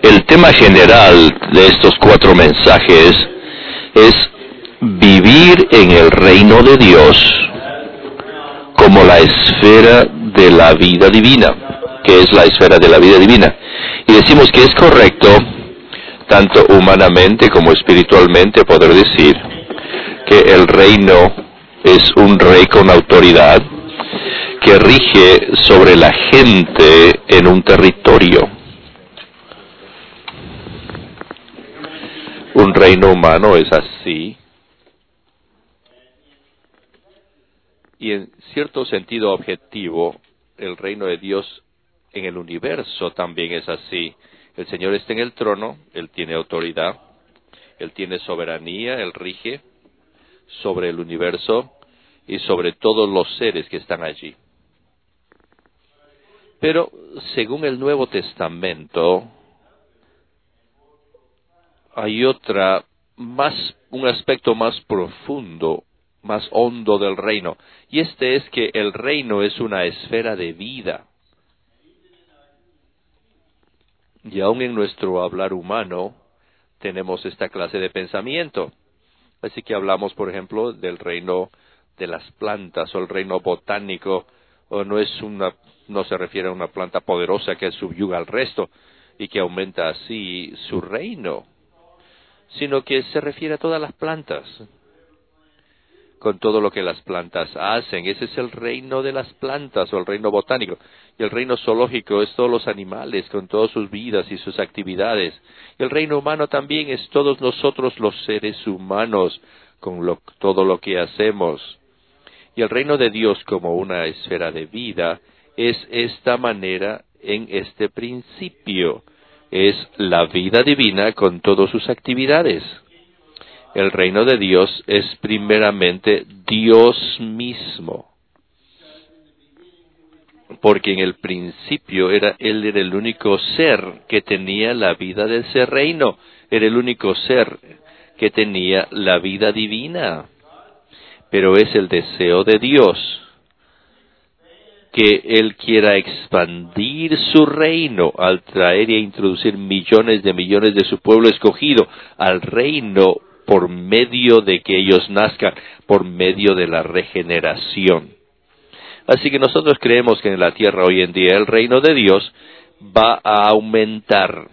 El tema general de estos 4 mensajes es vivir en el reino de Dios como la esfera de la vida divina, que es la esfera de la vida divina. Y decimos que es correcto, tanto humanamente como espiritualmente, poder decir que el reino es un rey con autoridad que rige sobre la gente en un territorio. Un reino humano es así, y en cierto sentido objetivo, el reino de Dios en el universo también es así. El Señor está en el trono, Él tiene autoridad, Él tiene soberanía, Él rige sobre el universo y sobre todos los seres que están allí. Pero según el Nuevo Testamento, hay un aspecto más profundo, más hondo del reino, y este es que el reino es una esfera de vida. Y aún en nuestro hablar humano tenemos esta clase de pensamiento. Así que hablamos, por ejemplo, del reino de las plantas o el reino botánico, o no se refiere a una planta poderosa que subyuga al resto y que aumenta así su reino, sino que se refiere a todas las plantas, con todo lo que las plantas hacen. Ese es el reino de las plantas o el reino botánico. Y el reino zoológico es todos los animales con todas sus vidas y sus actividades. Y el reino humano también es todos nosotros los seres humanos con todo lo que hacemos. Y el reino de Dios como una esfera de vida es esta manera en este principio. Es la vida divina con todas sus actividades. El reino de Dios es primeramente Dios mismo, porque en el principio Él era el único ser que tenía la vida de ese reino, era el único ser que tenía la vida divina, pero es el deseo de Dios que Él quiera expandir su reino al traer y introducir millones de su pueblo escogido al reino por medio de que ellos nazcan, por medio de la regeneración. Así que nosotros creemos que en la tierra hoy en día el reino de Dios va a aumentar.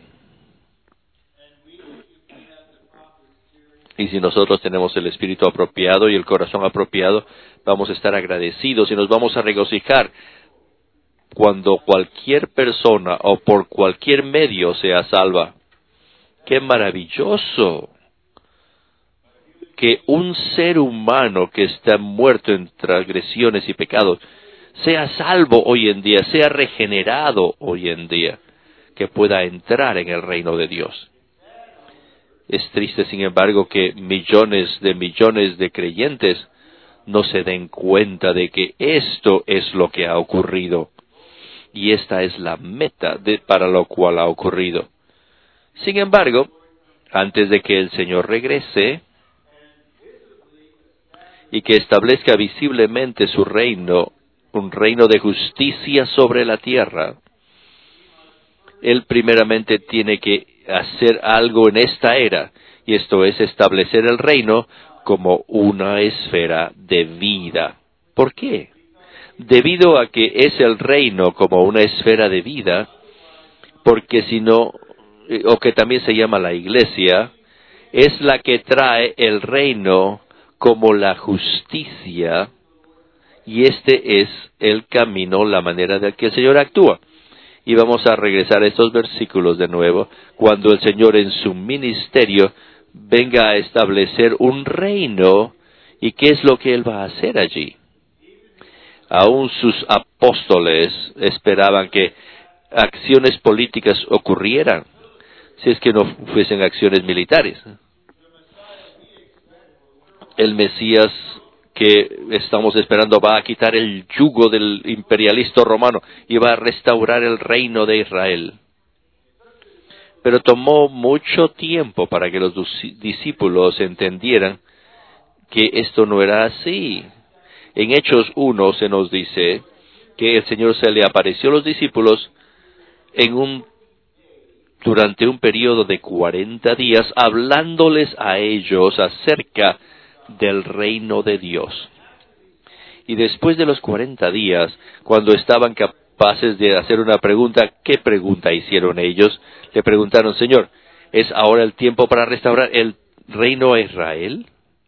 Y si nosotros tenemos el espíritu apropiado y el corazón apropiado, vamos a estar agradecidos y nos vamos a regocijar cuando cualquier persona o por cualquier medio sea salva. ¡Qué maravilloso! Que un ser humano que está muerto en transgresiones y pecados sea salvo hoy en día, sea regenerado hoy en día, que pueda entrar en el reino de Dios. Es triste, sin embargo, que millones de creyentes no se den cuenta de que esto es lo que ha ocurrido, y esta es la meta para lo cual ha ocurrido. Sin embargo, antes de que el Señor regrese, y que establezca visiblemente su reino, un reino de justicia sobre la tierra, Él primeramente tiene que hacer algo en esta era, y esto es establecer el reino como una esfera de vida. ¿Por qué? Debido a que es el reino como una esfera de vida, porque si no, o que también se llama la iglesia, es la que trae el reino como la justicia, y este es el camino, la manera de que el Señor actúa. Y vamos a regresar a estos versículos de nuevo, cuando el Señor en su ministerio venga a establecer un reino, y qué es lo que Él va a hacer allí. Aún sus apóstoles esperaban que acciones políticas ocurrieran, si es que no fuesen acciones militares. El Mesías que estamos esperando va a quitar el yugo del imperialista romano y va a restaurar el reino de Israel. Pero tomó mucho tiempo para que los discípulos entendieran que esto no era así. En Hechos 1 se nos dice que el Señor se le apareció a los discípulos en un durante un periodo de 40 días, hablándoles a ellos acerca del reino de Dios. Y después de los 40 días, cuando estaban capaces de hacer una pregunta, ¿qué pregunta hicieron ellos? Le preguntaron, Señor, ¿es ahora el tiempo para restaurar el reino a Israel?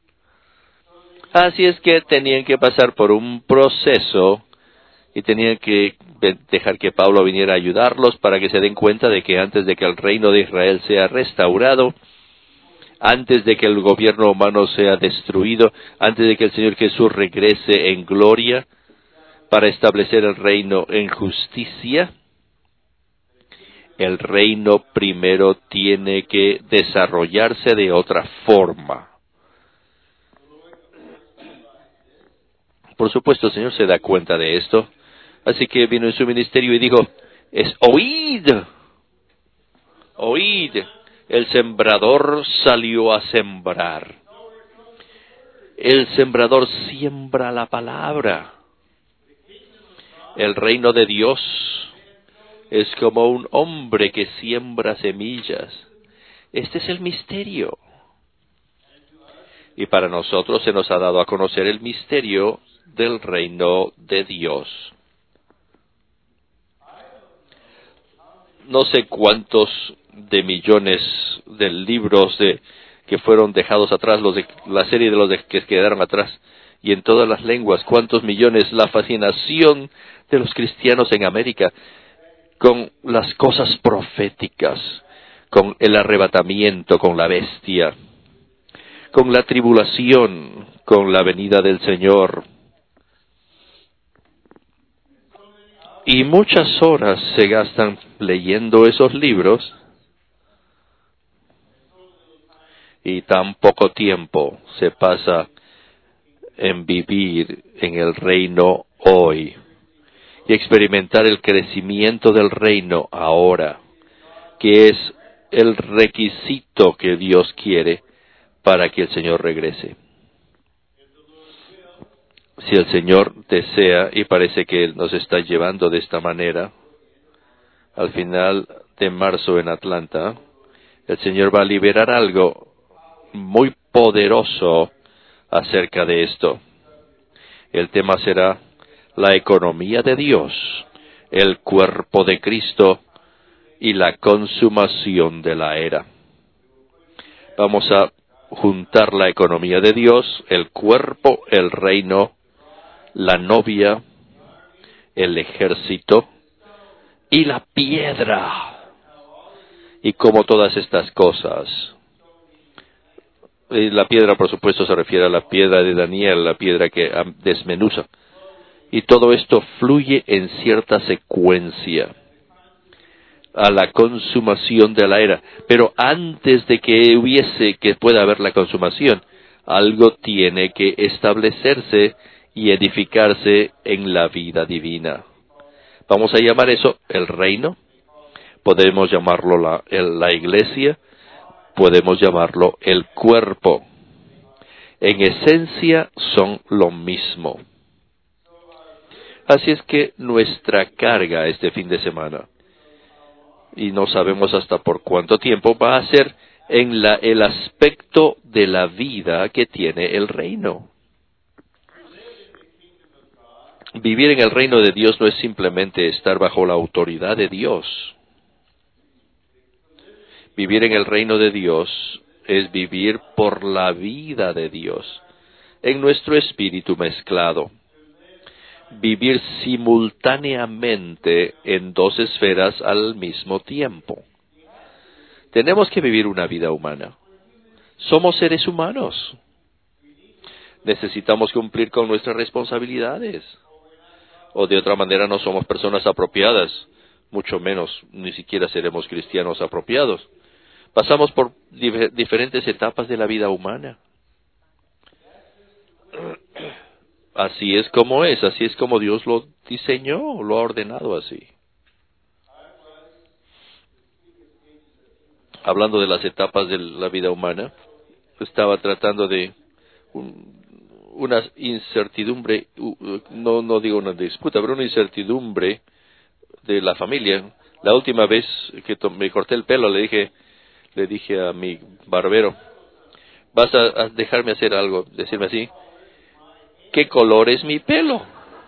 Así es que tenían que pasar por un proceso y tenían que dejar que Pablo viniera a ayudarlos para que se den cuenta de que antes de que el reino de Israel sea restaurado, antes de que el gobierno humano sea destruido, antes de que el Señor Jesús regrese en gloria para establecer el reino en justicia, el reino primero tiene que desarrollarse de otra forma. Por supuesto, el Señor se da cuenta de esto, así que vino en su ministerio y dijo, oíd, oíd, el sembrador salió a sembrar. El sembrador siembra la palabra. El reino de Dios es como un hombre que siembra semillas. Este es el misterio. Y para nosotros se nos ha dado a conocer el misterio del reino de Dios. No sé cuántos de millones de libros que fueron dejados atrás, la serie de los que quedaron atrás, y en todas las lenguas, cuántos millones, la fascinación de los cristianos en América con las cosas proféticas, con el arrebatamiento, con la bestia, con la tribulación, con la venida del Señor. Y muchas horas se gastan leyendo esos libros y tan poco tiempo se pasa en vivir en el reino hoy y experimentar el crecimiento del reino ahora, que es el requisito que Dios quiere para que el Señor regrese. Si el Señor desea, y parece que Él nos está llevando de esta manera, al final de marzo en Atlanta, el Señor va a liberar algo muy poderoso acerca de esto. El tema será la economía de Dios, el cuerpo de Cristo y la consumación de la era. Vamos a juntar la economía de Dios, el cuerpo, el reino, la novia, el ejército y la piedra. Y como todas estas cosas, y la piedra por supuesto se refiere a la piedra de Daniel, la piedra que desmenuza. Y todo esto fluye en cierta secuencia a la consumación de la era. Pero antes de que pueda haber la consumación, algo tiene que establecerse y edificarse en la vida divina. Vamos a llamar eso el reino, podemos llamarlo la iglesia, podemos llamarlo el cuerpo. En esencia son lo mismo. Así es que nuestra carga este fin de semana, y no sabemos hasta por cuánto tiempo, va a ser en el aspecto de la vida que tiene el reino. Vivir en el reino de Dios no es simplemente estar bajo la autoridad de Dios. Vivir en el reino de Dios es vivir por la vida de Dios, en nuestro espíritu mezclado. Vivir simultáneamente en dos esferas al mismo tiempo. Tenemos que vivir una vida humana. Somos seres humanos. Necesitamos cumplir con nuestras responsabilidades. O de otra manera no somos personas apropiadas, mucho menos, ni siquiera seremos cristianos apropiados. Pasamos por diferentes etapas de la vida humana. Así es como Dios lo diseñó, lo ha ordenado así. Hablando de las etapas de la vida humana, estaba tratando de una incertidumbre, no digo una disputa, pero una incertidumbre de la familia. La última vez que me corté el pelo, le dije a mi barbero, vas a dejarme hacer algo, decirme así, ¿qué color es mi pelo?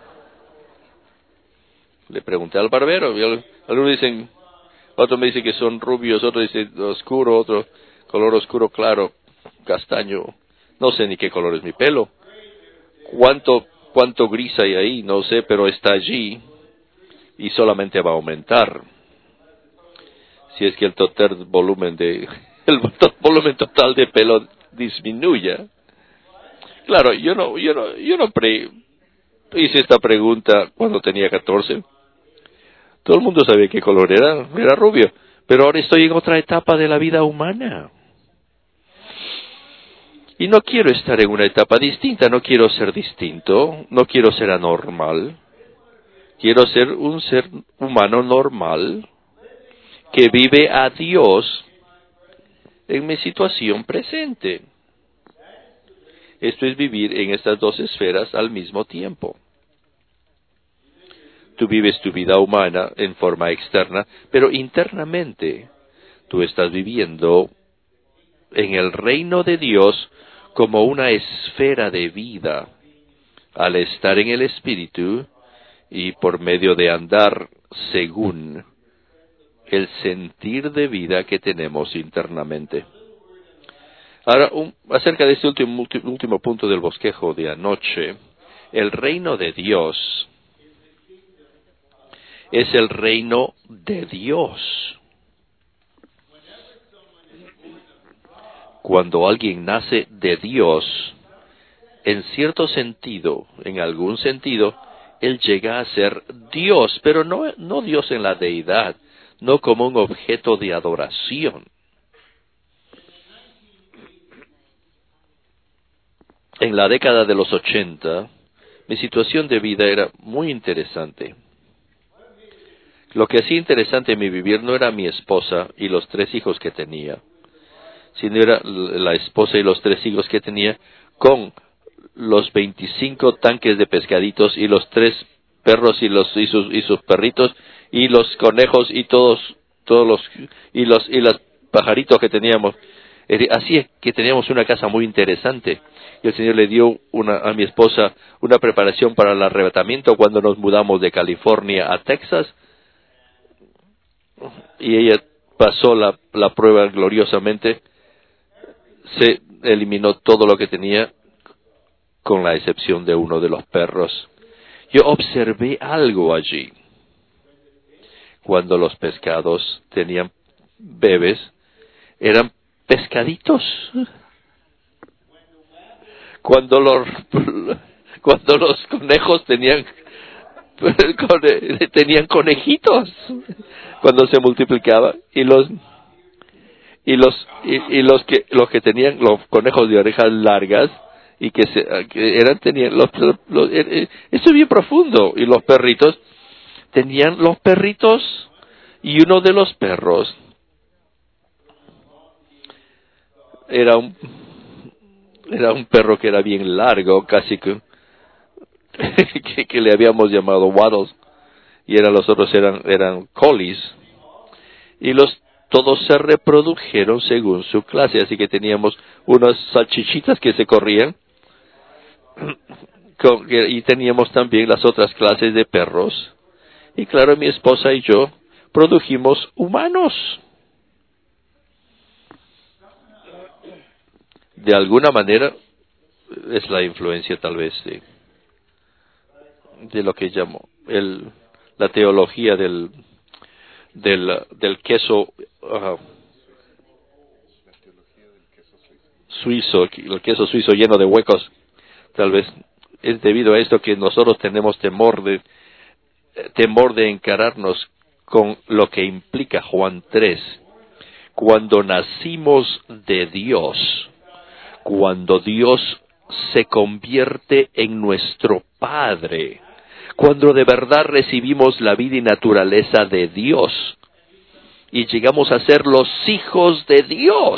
Le pregunté al barbero, y algunos dicen, otros me dicen que son rubios, otros dicen oscuro, otro color oscuro claro, castaño, no sé ni qué color es mi pelo. ¿Cuánto gris hay ahí? No sé, pero está allí y solamente va a aumentar. Si es que el volumen total de pelo disminuya. Claro, yo no hice esta pregunta cuando tenía 14. Todo el mundo sabía qué color era rubio. Pero ahora estoy en otra etapa de la vida humana. Y no quiero estar en una etapa distinta, no quiero ser distinto, no quiero ser anormal. Quiero ser un ser humano normal que vive a Dios en mi situación presente. Esto es vivir en estas dos esferas al mismo tiempo. Tú vives tu vida humana en forma externa, pero internamente tú estás viviendo en el reino de Dios como una esfera de vida, al estar en el Espíritu y por medio de andar según el sentir de vida que tenemos internamente. Ahora, acerca de este último punto del bosquejo de anoche, el reino de Dios es el reino de Dios. Cuando alguien nace de Dios, en cierto sentido, en algún sentido, él llega a ser Dios, pero no Dios en la deidad, no como un objeto de adoración. En la década de los 80, mi situación de vida era muy interesante. Lo que hacía interesante mi vivir no era mi esposa y los 3 hijos que tenía, sino era la esposa y los 3 hijos que tenía con los 25 tanques de pescaditos y los 3 perros y sus perritos y los conejos y todos los pajaritos que teníamos. Así es que teníamos una casa muy interesante. Y el Señor le dio a mi esposa una preparación para el arrebatamiento cuando nos mudamos de California a Texas. Y ella pasó la prueba gloriosamente. Se eliminó todo lo que tenía, con la excepción de uno de los perros. Yo observé algo allí. Cuando los pescados tenían bebés, eran pescaditos. Cuando los conejos tenían conejitos, cuando se multiplicaban, y los que tenían los conejos de orejas largas y tenían esto es bien profundo. Y los perritos tenían y uno de los perros era un perro que era bien largo, casi que le habíamos llamado Waddles, y los otros eran collies, y todos se reprodujeron según su clase, así que teníamos unas salchichitas que se corrían, y teníamos también las otras clases de perros, y claro, mi esposa y yo produjimos humanos. De alguna manera es la influencia tal vez de lo que llamo la teología del queso suizo, el queso suizo lleno de huecos. Tal vez es debido a esto que nosotros tenemos temor de encararnos con lo que implica Juan 3. Cuando nacimos de Dios, cuando Dios se convierte en nuestro Padre, cuando de verdad recibimos la vida y naturaleza de Dios y llegamos a ser los hijos de Dios,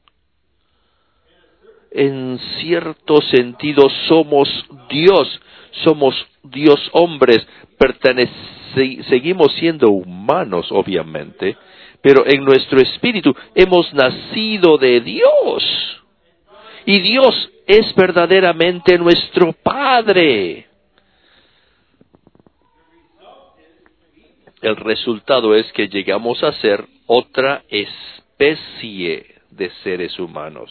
en cierto sentido somos Dios, somos Dios hombres, seguimos siendo humanos, obviamente, pero en nuestro espíritu hemos nacido de Dios. Y Dios es verdaderamente nuestro Padre. El resultado es que llegamos a ser otra especie de seres humanos.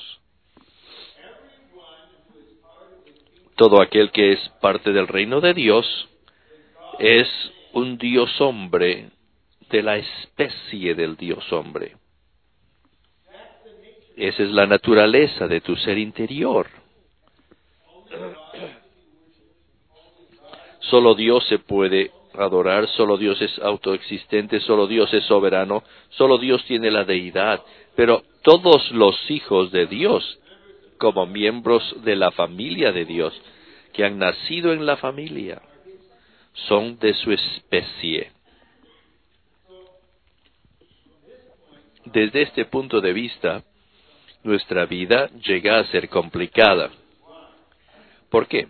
Todo aquel que es parte del reino de Dios es un Dios hombre de la especie del Dios hombre. Esa es la naturaleza de tu ser interior. Solo Dios se puede adorar, solo Dios es autoexistente, solo Dios es soberano, solo Dios tiene la deidad. Pero todos los hijos de Dios, como miembros de la familia de Dios, que han nacido en la familia, son de su especie. Desde este punto de vista, nuestra vida llega a ser complicada. ¿Por qué?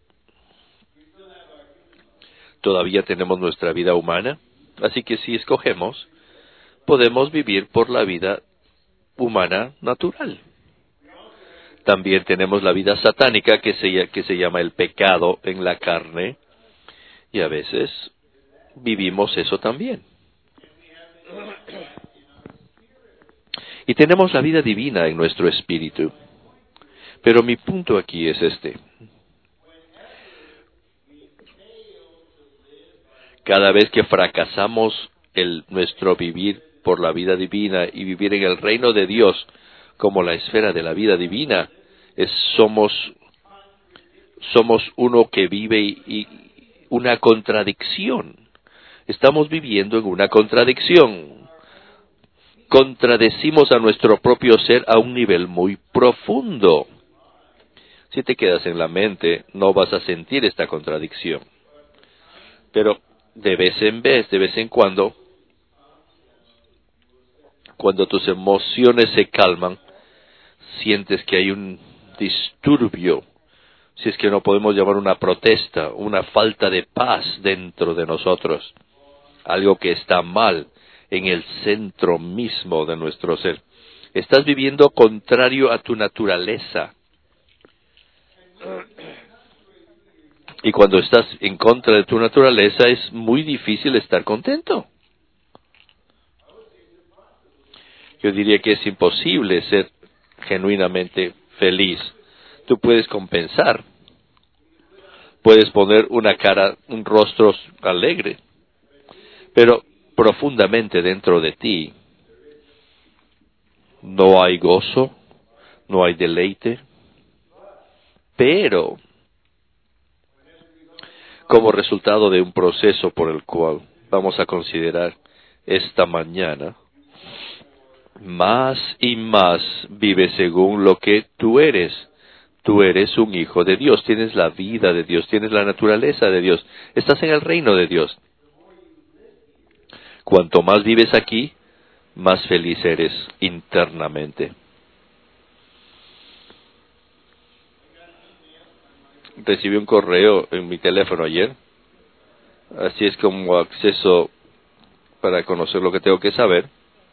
Todavía tenemos nuestra vida humana, así que si escogemos, podemos vivir por la vida humana natural. También tenemos la vida satánica que se llama el pecado en la carne, y a veces vivimos eso también. Y tenemos la vida divina en nuestro espíritu. Pero mi punto aquí es este. Cada vez que fracasamos nuestro vivir por la vida divina y vivir en el reino de Dios como la esfera de la vida divina, somos uno que vive y una contradicción. Estamos viviendo en una contradicción. Contradecimos a nuestro propio ser a un nivel muy profundo. Si te quedas en la mente, no vas a sentir esta contradicción. Pero de vez en cuando tus emociones se calman, sientes que hay un disturbio, si es que no podemos llamar una protesta, una falta de paz dentro de nosotros, algo que está mal en el centro mismo de nuestro ser. Estás viviendo contrario a tu naturaleza. Y cuando estás en contra de tu naturaleza es muy difícil estar contento. Yo diría que es imposible ser genuinamente feliz. Tú puedes compensar. Puedes poner una cara, un rostro alegre. Pero profundamente dentro de ti no hay gozo, no hay deleite. Pero como resultado de un proceso por el cual vamos a considerar esta mañana, más y más vive según lo que tú eres. Tú eres un hijo de Dios, tienes la vida de Dios, tienes la naturaleza de Dios, estás en el reino de Dios. Cuanto más vives aquí, más feliz eres internamente. Recibí un correo en mi teléfono ayer, así es como acceso para conocer lo que tengo que saber.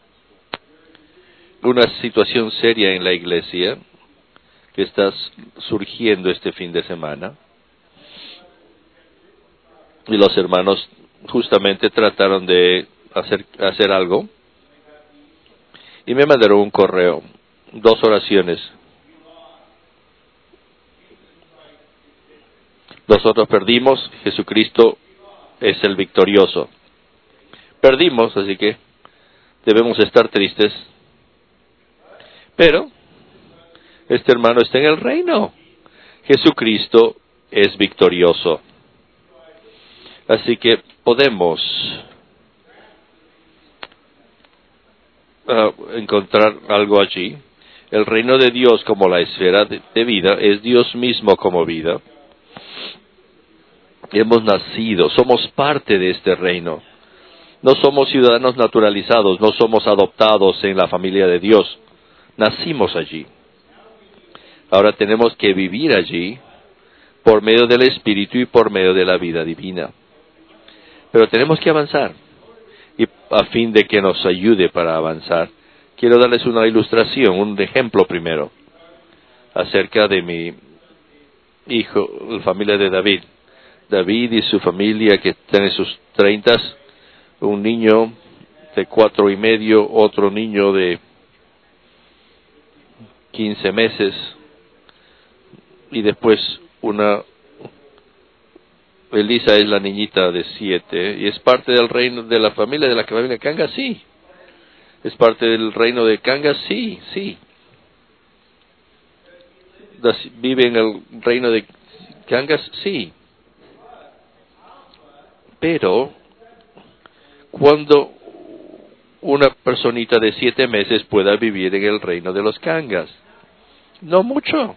Una situación seria en la iglesia que está surgiendo este fin de semana. Y los hermanos justamente trataron de hacer algo. Y me mandaron un correo, 2 oraciones. Nosotros perdimos, Jesucristo es el victorioso. Perdimos, así que debemos estar tristes. Pero este hermano está en el reino. Jesucristo es victorioso. Así que podemos encontrar algo allí. El reino de Dios como la esfera de vida es Dios mismo como vida. Hemos nacido, somos parte de este reino. No somos ciudadanos naturalizados, no somos adoptados en la familia de Dios. Nacimos allí. Ahora tenemos que vivir allí por medio del Espíritu y por medio de la vida divina. Pero tenemos que avanzar, y a fin de que nos ayude para avanzar, quiero darles una ilustración, un ejemplo primero, acerca de mi hijo, la familia de David. David y su familia que tiene sus 30, un niño de 4 y medio, otro niño de 15 meses, y después Elisa es la niñita de 7, y es parte del reino de la familia de Canga, sí. Es parte del reino de Canga, sí. Vive en el reino de Cangas, sí. Pero, cuando una personita de 7 meses pueda vivir en el reino de los Cangas, no mucho.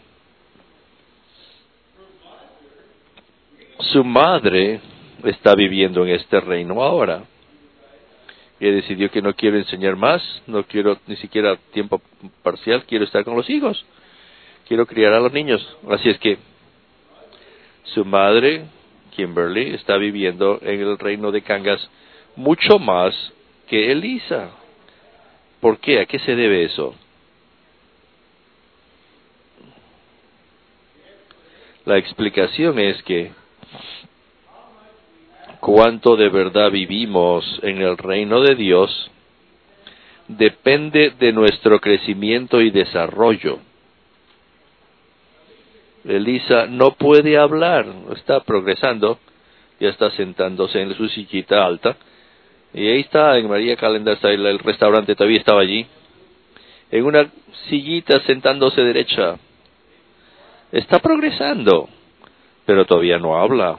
Su madre está viviendo en este reino ahora. Y decidió que no quiero enseñar más, no quiero ni siquiera tiempo parcial, quiero estar con los hijos, quiero criar a los niños. Así es que su madre, Kimberly, está viviendo en el reino de Cangas mucho más que Elisa. ¿Por qué? ¿A qué se debe eso? La explicación es que cuánto de verdad vivimos en el reino de Dios depende de nuestro crecimiento y desarrollo. Elisa no puede hablar, está progresando, ya está sentándose en su sillita alta, y ahí está, en María Calendar, está el restaurante, todavía estaba allí, en una sillita sentándose derecha. Está progresando, pero todavía no habla.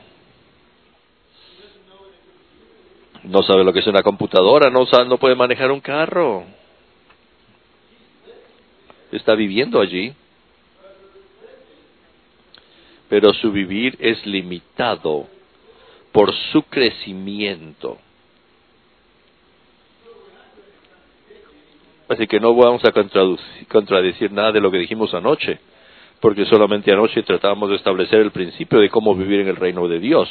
No sabe lo que es una computadora, no puede manejar un carro. Está viviendo allí. Pero su vivir es limitado por su crecimiento. Así que no vamos a contradecir nada de lo que dijimos anoche, porque solamente anoche tratábamos de establecer el principio de cómo vivir en el reino de Dios.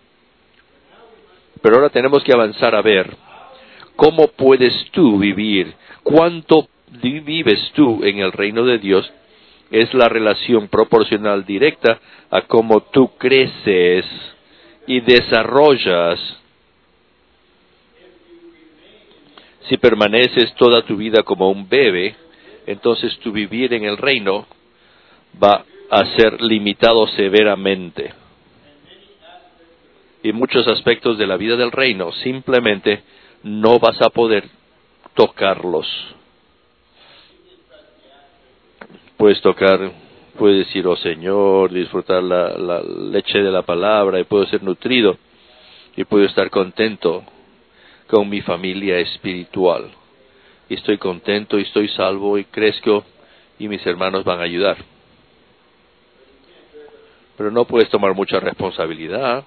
Pero ahora tenemos que avanzar a ver cómo puedes tú vivir, cuánto vives tú en el reino de Dios. Es la relación proporcional directa a cómo tú creces y desarrollas. Si permaneces toda tu vida como un bebé, entonces tu vivir en el reino va a ser limitado severamente. Y muchos aspectos de la vida del reino simplemente no vas a poder tocarlos. Puedes decir, oh Señor, disfrutar la leche de la palabra, y puedo ser nutrido, y puedo estar contento con mi familia espiritual. Y estoy contento, y estoy salvo, y crezco, y mis hermanos van a ayudar. Pero no puedes tomar mucha responsabilidad.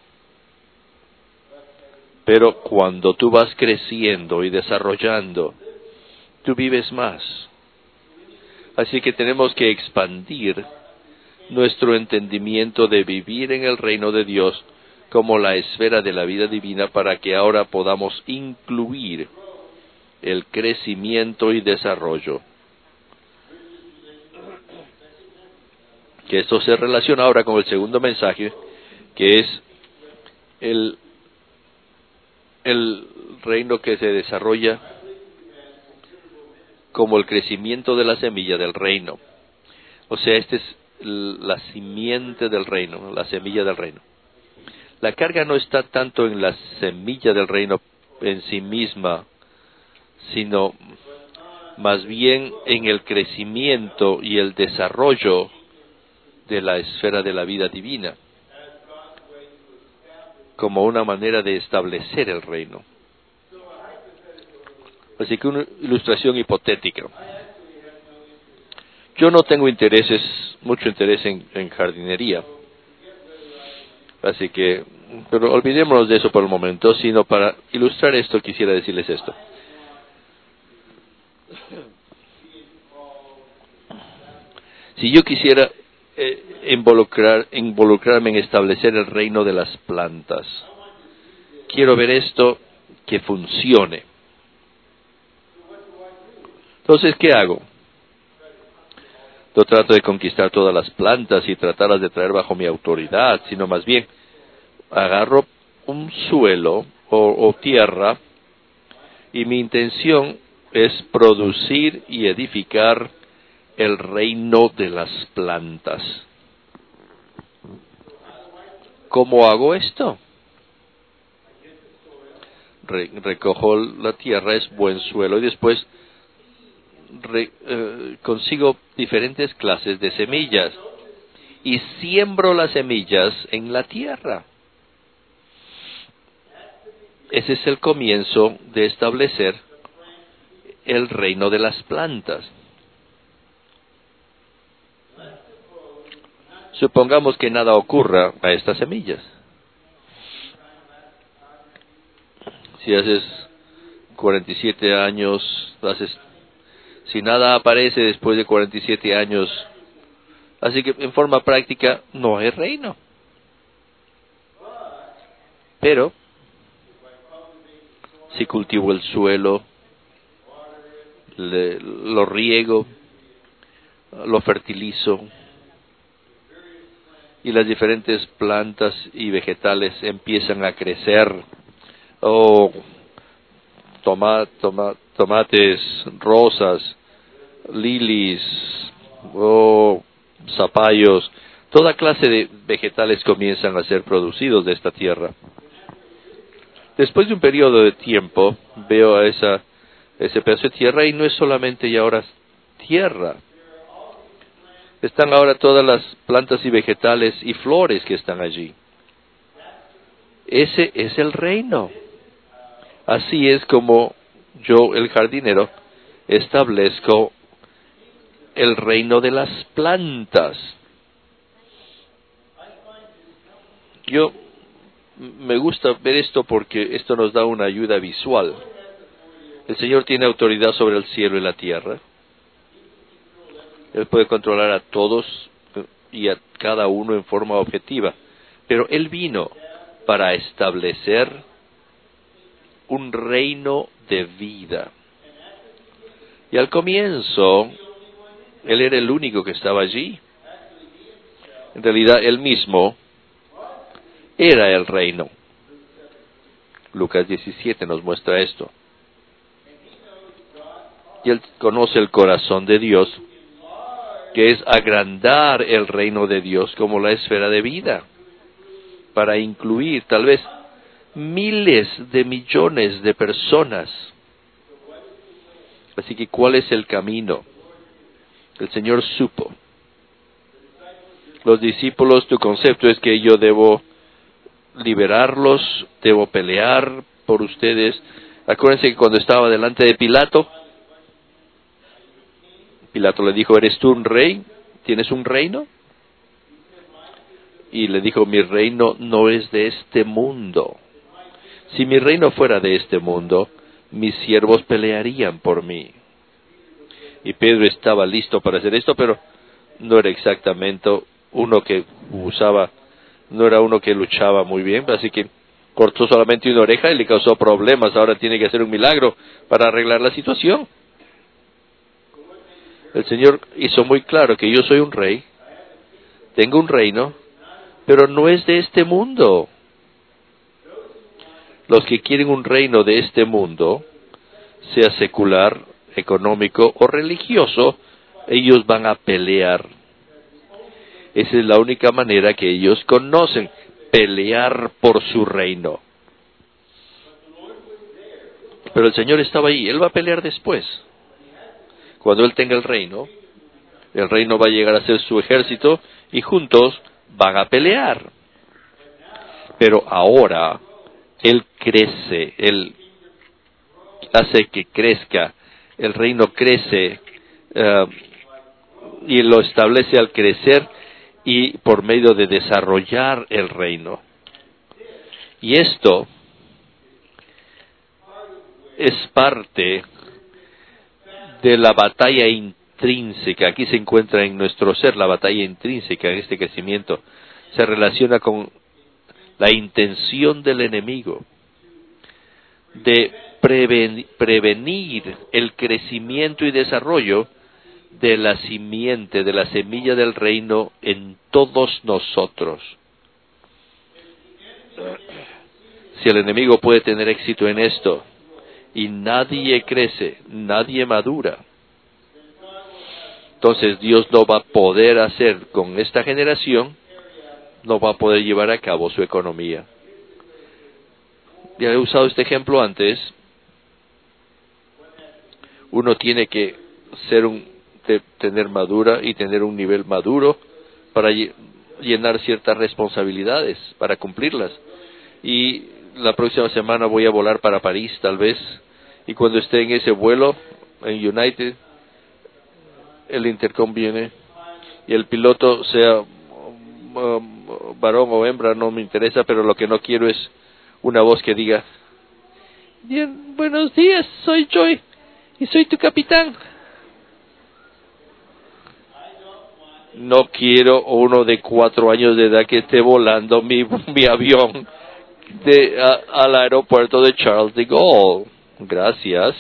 Pero cuando tú vas creciendo y desarrollando, tú vives más. Así que tenemos que expandir nuestro entendimiento de vivir en el reino de Dios como la esfera de la vida divina, para que ahora podamos incluir el crecimiento y desarrollo. Que esto se relaciona ahora con el segundo mensaje, que es el reino que se desarrolla como el crecimiento de la semilla del reino. O sea, esta es la simiente del reino, la semilla del reino. La carga no está tanto en la semilla del reino en sí misma, sino más bien en el crecimiento y el desarrollo de la esfera de la vida divina, como una manera de establecer el reino. Así que una ilustración hipotética. Yo no tengo mucho interés en jardinería. Así que, pero olvidémonos de eso por el momento, sino para ilustrar esto quisiera decirles esto. Si yo quisiera involucrarme en establecer el reino de las plantas. Quiero ver esto que funcione. Entonces, ¿qué hago? No trato de conquistar todas las plantas y tratarlas de traer bajo mi autoridad, sino más bien agarro un suelo o tierra y mi intención es producir y edificar el reino de las plantas. ¿Cómo hago esto? Recojo la tierra, es buen suelo, y después consigo diferentes clases de semillas y siembro las semillas en la tierra. Ese es el comienzo de establecer el reino de las plantas. Supongamos que nada ocurra a estas semillas. Si haces 47 años, si nada aparece después de 47 años, así que en forma práctica no hay reino. Pero si cultivo el suelo, lo riego, lo fertilizo, y las diferentes plantas y vegetales empiezan a crecer, tomates, rosas, lilies, zapallos, toda clase de vegetales comienzan a ser producidos de esta tierra. Después de un periodo de tiempo, veo a ese pedazo de tierra y no es solamente ya ahora tierra. Están ahora todas las plantas y vegetales y flores que están allí. Ese es el reino. Así es como yo, el jardinero, establezco el reino de las plantas. Yo me gusta ver esto porque esto nos da una ayuda visual. El Señor tiene autoridad sobre el cielo y la tierra. Él puede controlar a todos y a cada uno en forma objetiva. Pero Él vino para establecer un reino de vida. Y al comienzo, Él era el único que estaba allí. En realidad, Él mismo era el reino. Lucas 17 nos muestra esto. Y Él conoce el corazón de Dios, que es agrandar el reino de Dios como la esfera de vida, para incluir tal vez miles de millones de personas. Así que, ¿cuál es el camino? El Señor supo. Los discípulos, tu concepto es que yo debo liberarlos, debo pelear por ustedes. Acuérdense que cuando estaba delante de Pilato, Pilato le dijo, ¿eres tú un rey? ¿Tienes un reino? Y le dijo, mi reino no es de este mundo. Si mi reino fuera de este mundo, mis siervos pelearían por mí. Y Pedro estaba listo para hacer esto, pero no era exactamente uno que no era uno que luchaba muy bien, así que cortó solamente una oreja y le causó problemas. Ahora tiene que hacer un milagro para arreglar la situación. El Señor hizo muy claro que yo soy un rey, tengo un reino, pero no es de este mundo. Los que quieren un reino de este mundo, sea secular, económico o religioso, ellos van a pelear. Esa es la única manera que ellos conocen, pelear por su reino. Pero el Señor estaba ahí, Él va a pelear después. Cuando Él tenga el reino va a llegar a ser su ejército y juntos van a pelear. Pero ahora Él crece, Él hace que crezca, el reino crece y lo establece al crecer y por medio de desarrollar el reino. Y esto es parte de la batalla interna intrínseca. Aquí se encuentra en nuestro ser la batalla intrínseca en este crecimiento. Se relaciona con la intención del enemigo de prevenir el crecimiento y desarrollo de la simiente, de la semilla del reino en todos nosotros. Si el enemigo puede tener éxito en esto y nadie crece, nadie madura, entonces Dios no va a poder hacer con esta generación, no va a poder llevar a cabo su economía. Ya he usado este ejemplo antes. Uno tiene que tener madura y tener un nivel maduro para llenar ciertas responsabilidades, para cumplirlas. Y la próxima semana voy a volar para París, tal vez, y cuando esté en ese vuelo, en United, el intercom viene, y el piloto, sea varón o hembra, no me interesa, pero lo que no quiero es una voz que diga: bien, buenos días, soy Joy, y soy tu capitán. No quiero uno de 4 años de edad que esté volando mi avión al aeropuerto de Charles de Gaulle. Gracias.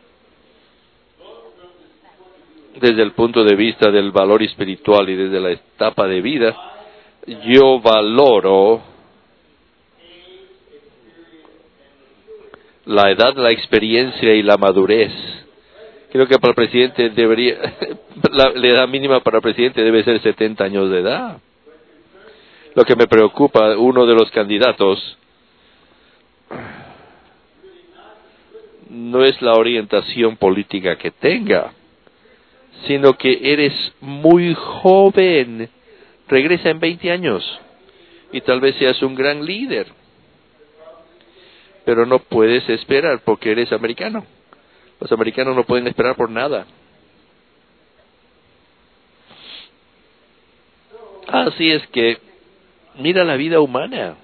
Desde el punto de vista del valor espiritual y desde la etapa de vida, yo valoro la edad, la experiencia y la madurez. Creo que para el presidente la edad mínima para el presidente debe ser 70 años de edad. Lo que me preocupa, uno de los candidatos, no es la orientación política que tenga, sino que eres muy joven. Regresa en 20 años y tal vez seas un gran líder, pero no puedes esperar porque eres americano. Los americanos no pueden esperar por nada. Así es que mira la vida humana.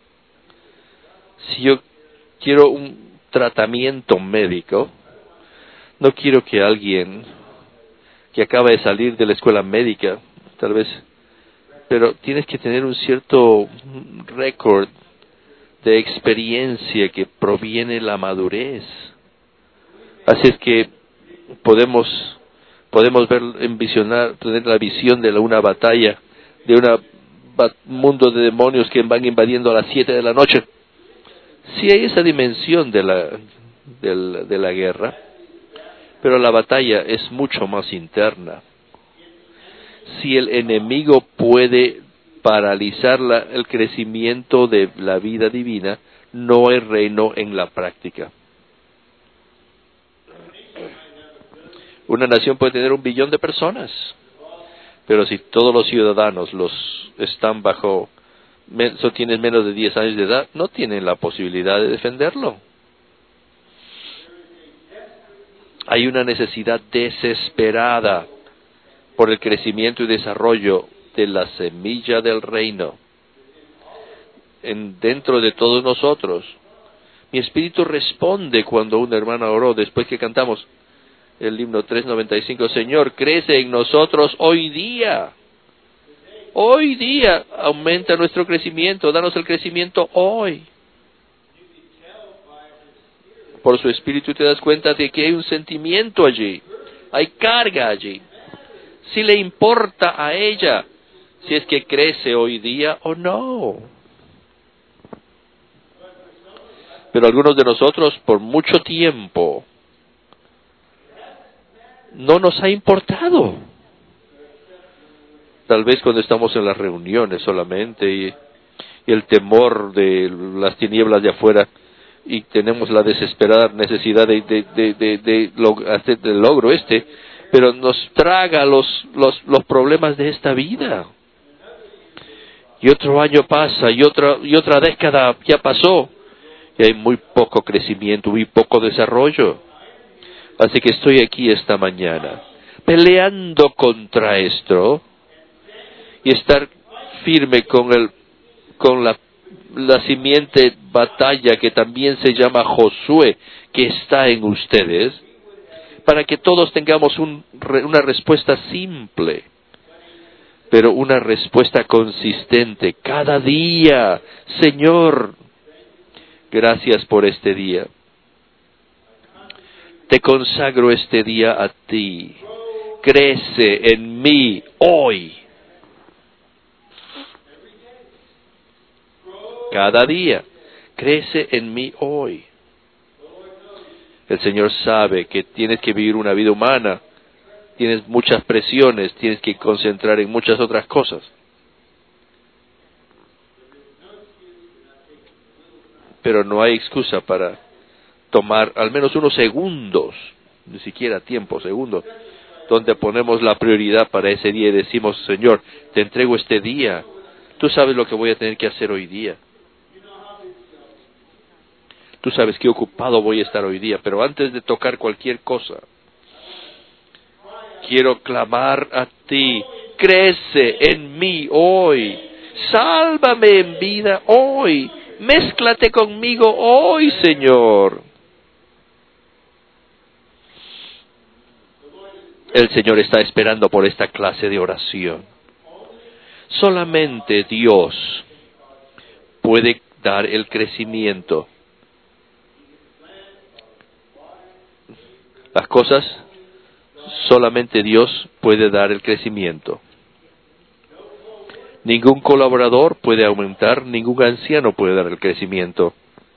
Si yo quiero un tratamiento médico, no quiero que alguien que acaba de salir de la escuela médica, tal vez, pero tienes que tener un cierto récord de experiencia que proviene de la madurez. Así es que podemos ver, tener la visión de una batalla, de un mundo de demonios que van invadiendo a las 7 de la noche. Sí hay esa dimensión de la guerra, pero la batalla es mucho más interna. Si el enemigo puede paralizar el crecimiento de la vida divina, no hay reino en la práctica. Una nación puede tener 1 billón de personas, pero si todos los ciudadanos están tienen menos de 10 años de edad, no tienen la posibilidad de defenderlo. Hay una necesidad desesperada por el crecimiento y desarrollo de la semilla del reino dentro de todos nosotros. Mi espíritu responde cuando una hermana oró después que cantamos el himno 395, Señor, crece en nosotros hoy día. Hoy día aumenta nuestro crecimiento, danos el crecimiento hoy. Por su espíritu te das cuenta de que hay un sentimiento allí, hay carga allí. Si le importa a ella si es que crece hoy día o no. Pero algunos de nosotros por mucho tiempo no nos ha importado. Tal vez cuando estamos en las reuniones solamente y el temor de las tinieblas de afuera y tenemos la desesperada necesidad de hacer el logro pero nos traga los problemas de esta vida. Y otro año pasa y otra década ya pasó y hay muy poco crecimiento, muy poco desarrollo. Así que estoy aquí esta mañana peleando contra esto y estar firme con la simiente batalla que también se llama Josué, que está en ustedes, para que todos tengamos una respuesta simple, pero una respuesta consistente cada día. Señor, gracias por este día. Te consagro este día a ti. Crece en mí hoy. Cada día. Crece en mí hoy. El Señor sabe que tienes que vivir una vida humana. Tienes muchas presiones. Tienes que concentrar en muchas otras cosas. Pero no hay excusa para tomar al menos unos segundos, ni siquiera tiempo, segundos, donde ponemos la prioridad para ese día y decimos, Señor, te entrego este día. Tú sabes lo que voy a tener que hacer hoy día. Tú sabes qué ocupado voy a estar hoy día, pero antes de tocar cualquier cosa, quiero clamar a ti. Crece en mí hoy. Sálvame en vida hoy. Mézclate conmigo hoy, Señor. El Señor está esperando por esta clase de oración. Solamente Dios puede dar el crecimiento. Las cosas, solamente Dios puede dar el crecimiento. Ningún colaborador puede aumentar, ningún anciano puede dar el crecimiento.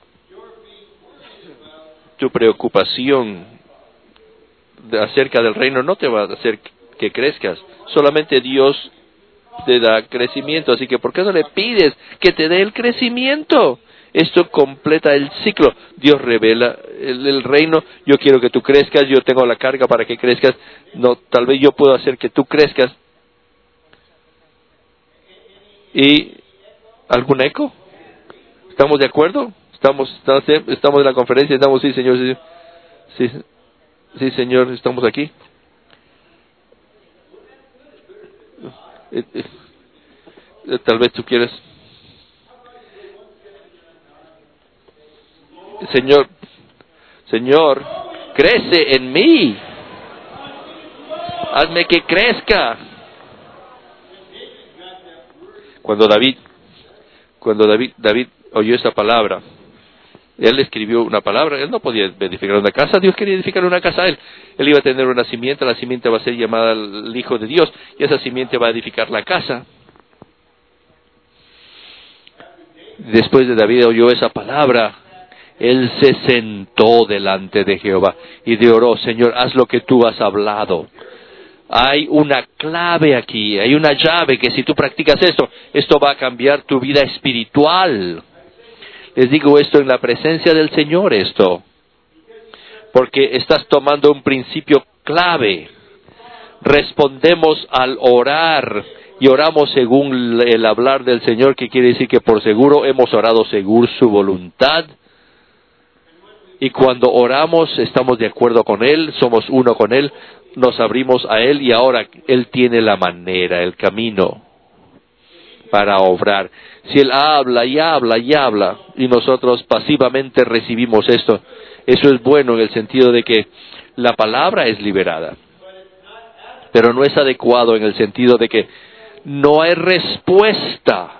Tu preocupación acerca del reino no te va a hacer que crezcas. Solamente Dios te da crecimiento. Así que, ¿por qué no le pides que te dé el crecimiento? Esto completa el ciclo. Dios revela el reino. Yo quiero que tú crezcas. Yo tengo la carga para que crezcas. No, tal vez yo puedo hacer que tú crezcas. ¿Y algún eco? ¿Estamos de acuerdo? ¿Estamos en la conferencia? ¿Estamos? Sí, Señor. Sí, Señor, estamos aquí. Tal vez tú quieres. Señor, crece en mí. Hazme que crezca. Cuando David oyó esa palabra, él escribió una palabra. Él no podía edificar una casa. Dios quería edificar una casa a él. Él iba a tener una simiente. La simiente va a ser llamada el Hijo de Dios. Y esa simiente va a edificar la casa. Después de David oyó esa palabra, él se sentó delante de Jehová y le oró, Señor, haz lo que tú has hablado. Hay una clave aquí, hay una llave que si tú practicas esto va a cambiar tu vida espiritual. Les digo esto en la presencia del Señor, porque estás tomando un principio clave. Respondemos al orar y oramos según el hablar del Señor, que quiere decir que por seguro hemos orado según su voluntad. Y cuando oramos estamos de acuerdo con Él, somos uno con Él, nos abrimos a Él y ahora Él tiene la manera, el camino para obrar. Si Él habla y habla y habla y nosotros pasivamente recibimos esto, eso es bueno en el sentido de que la palabra es liberada. Pero no es adecuado en el sentido de que no hay respuesta.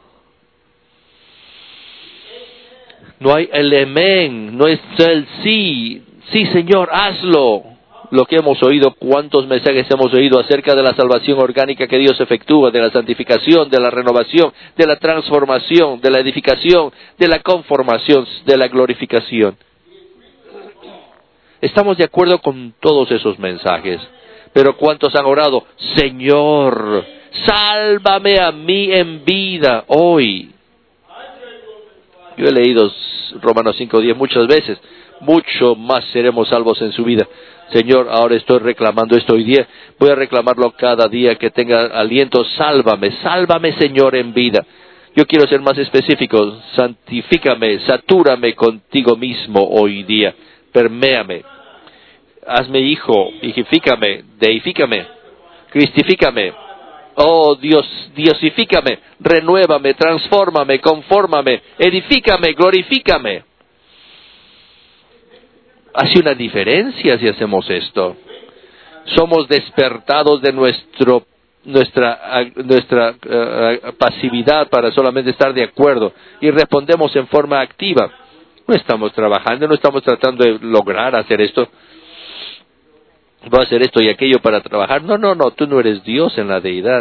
No hay el amén, no es el sí. Sí, Señor, hazlo. Lo que hemos oído, cuántos mensajes hemos oído acerca de la salvación orgánica que Dios efectúa, de la santificación, de la renovación, de la transformación, de la edificación, de la conformación, de la glorificación. Estamos de acuerdo con todos esos mensajes. Pero ¿cuántos han orado? Señor, sálvame a mí en vida hoy. Yo he leído Romanos 5:10 muchas veces. Mucho más seremos salvos en su vida. Señor, ahora estoy reclamando esto hoy día. Voy a reclamarlo cada día que tenga aliento. Sálvame, sálvame, Señor, en vida. Yo quiero ser más específico. Santifícame, satúrame contigo mismo hoy día. Perméame. Hazme hijo, hijifícame, deifícame, cristifícame. Oh Dios, diosifícame, renuévame, transfórmame, confórmame, edifícame, glorifícame. Hace una diferencia si hacemos esto. Somos despertados de nuestra pasividad para solamente estar de acuerdo y respondemos en forma activa. No estamos trabajando, no estamos tratando de lograr hacer esto. Voy a hacer esto y aquello para trabajar. No, tú no eres Dios en la deidad.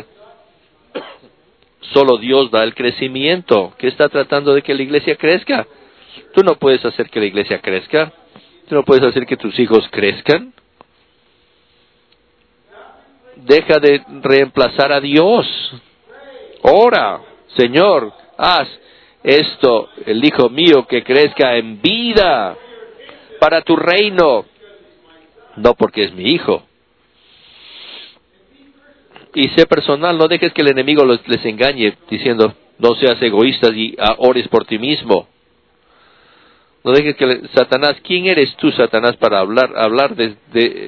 Solo Dios da el crecimiento. ¿Qué está tratando de que la iglesia crezca? Tú no puedes hacer que la iglesia crezca. Tú no puedes hacer que tus hijos crezcan. Deja de reemplazar a Dios. Ora, Señor, haz esto, el hijo mío, que crezca en vida para tu reino. No porque es mi hijo. Y sé personal, no dejes que el enemigo les engañe diciendo, no seas egoísta y ores por ti mismo. No dejes que Satanás, ¿quién eres tú, Satanás, para hablar de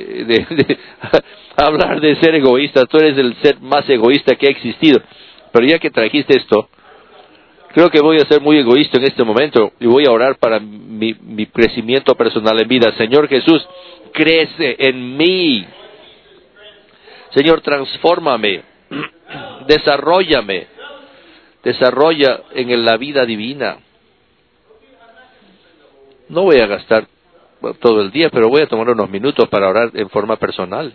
hablar de ser egoísta? Tú eres el ser más egoísta que ha existido. Pero ya que trajiste esto, creo que voy a ser muy egoísta en este momento y voy a orar para mi crecimiento personal en vida. Señor Jesús, crece en mí. Señor, transfórmame, desarrolla en la vida divina. No voy a gastar todo el día, pero voy a tomar unos minutos para orar en forma personal.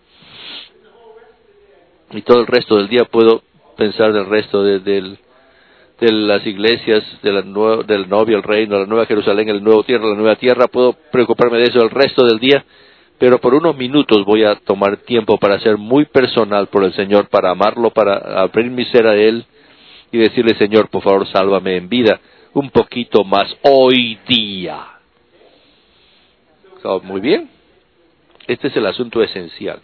Y todo el resto del día puedo pensar del resto de las iglesias, del novio, el reino, la nueva Jerusalén, el nuevo tierra, la nueva tierra. Puedo preocuparme de eso el resto del día, pero por unos minutos voy a tomar tiempo para ser muy personal por el Señor, para amarlo, para abrir mi ser a Él y decirle, Señor, por favor, sálvame en vida un poquito más hoy día. Muy bien. Este es el asunto esencial.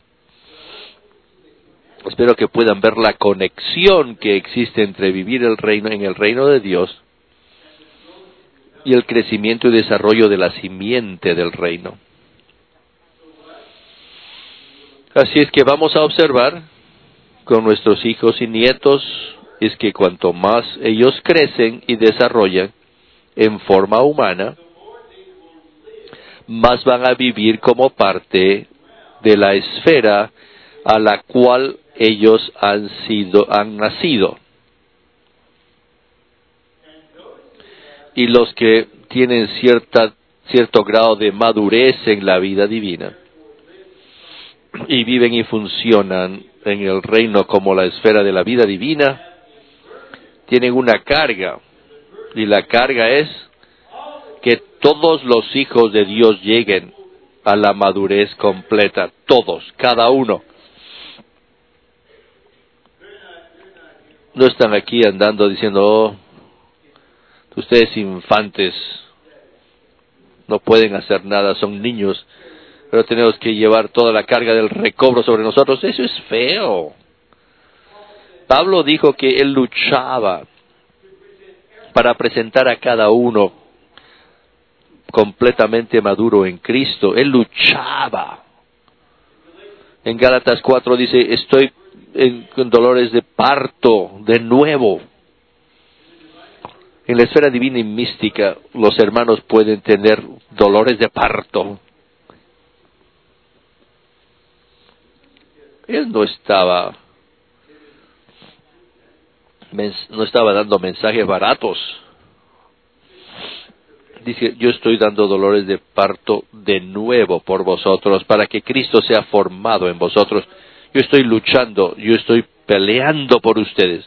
Espero que puedan ver la conexión que existe entre vivir en el reino de Dios y el crecimiento y desarrollo de la simiente del reino. Así es que vamos a observar con nuestros hijos y nietos, es que cuanto más ellos crecen y desarrollan en forma humana, más van a vivir como parte de la esfera a la cual ellos han nacido. Y los que tienen cierto grado de madurez en la vida divina y viven y funcionan en el reino como la esfera de la vida divina, tienen una carga, y la carga es que todos los hijos de Dios lleguen a la madurez completa, todos, cada uno. No están aquí andando diciendo, oh, ustedes infantes no pueden hacer nada, son niños, pero tenemos que llevar toda la carga del recobro sobre nosotros. Eso es feo. Pablo dijo que él luchaba para presentar a cada uno completamente maduro en Cristo. Él luchaba. En Gálatas 4 dice, estoy con dolores de parto de nuevo. En la esfera divina y mística, los hermanos pueden tener dolores de parto. Él no estaba dando mensajes baratos. Dice, yo estoy dando dolores de parto de nuevo por vosotros, para que Cristo sea formado en vosotros. Yo estoy luchando, yo estoy peleando por ustedes,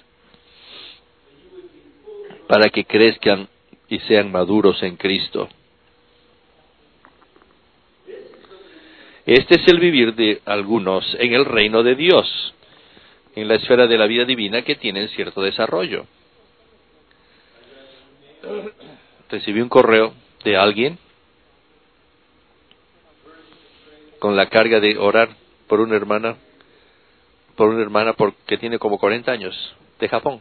para que crezcan y sean maduros en Cristo. Este es el vivir de algunos en el reino de Dios, en la esfera de la vida divina, que tienen cierto desarrollo. Recibí un correo de alguien con la carga de orar por una hermana que tiene como 40 años, de Japón,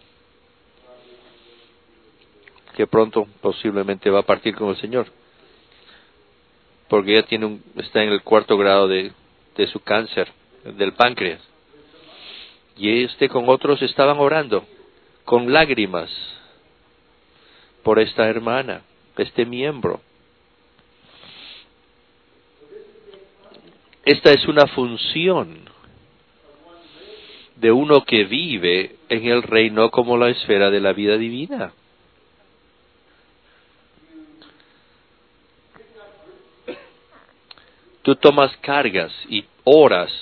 que pronto posiblemente va a partir con el Señor, porque ella está en el 4º grado de su cáncer del páncreas, y con otros estaban orando con lágrimas por esta hermana, este miembro. Esta es una función de uno que vive en el reino como la esfera de la vida divina. Tú tomas cargas y horas.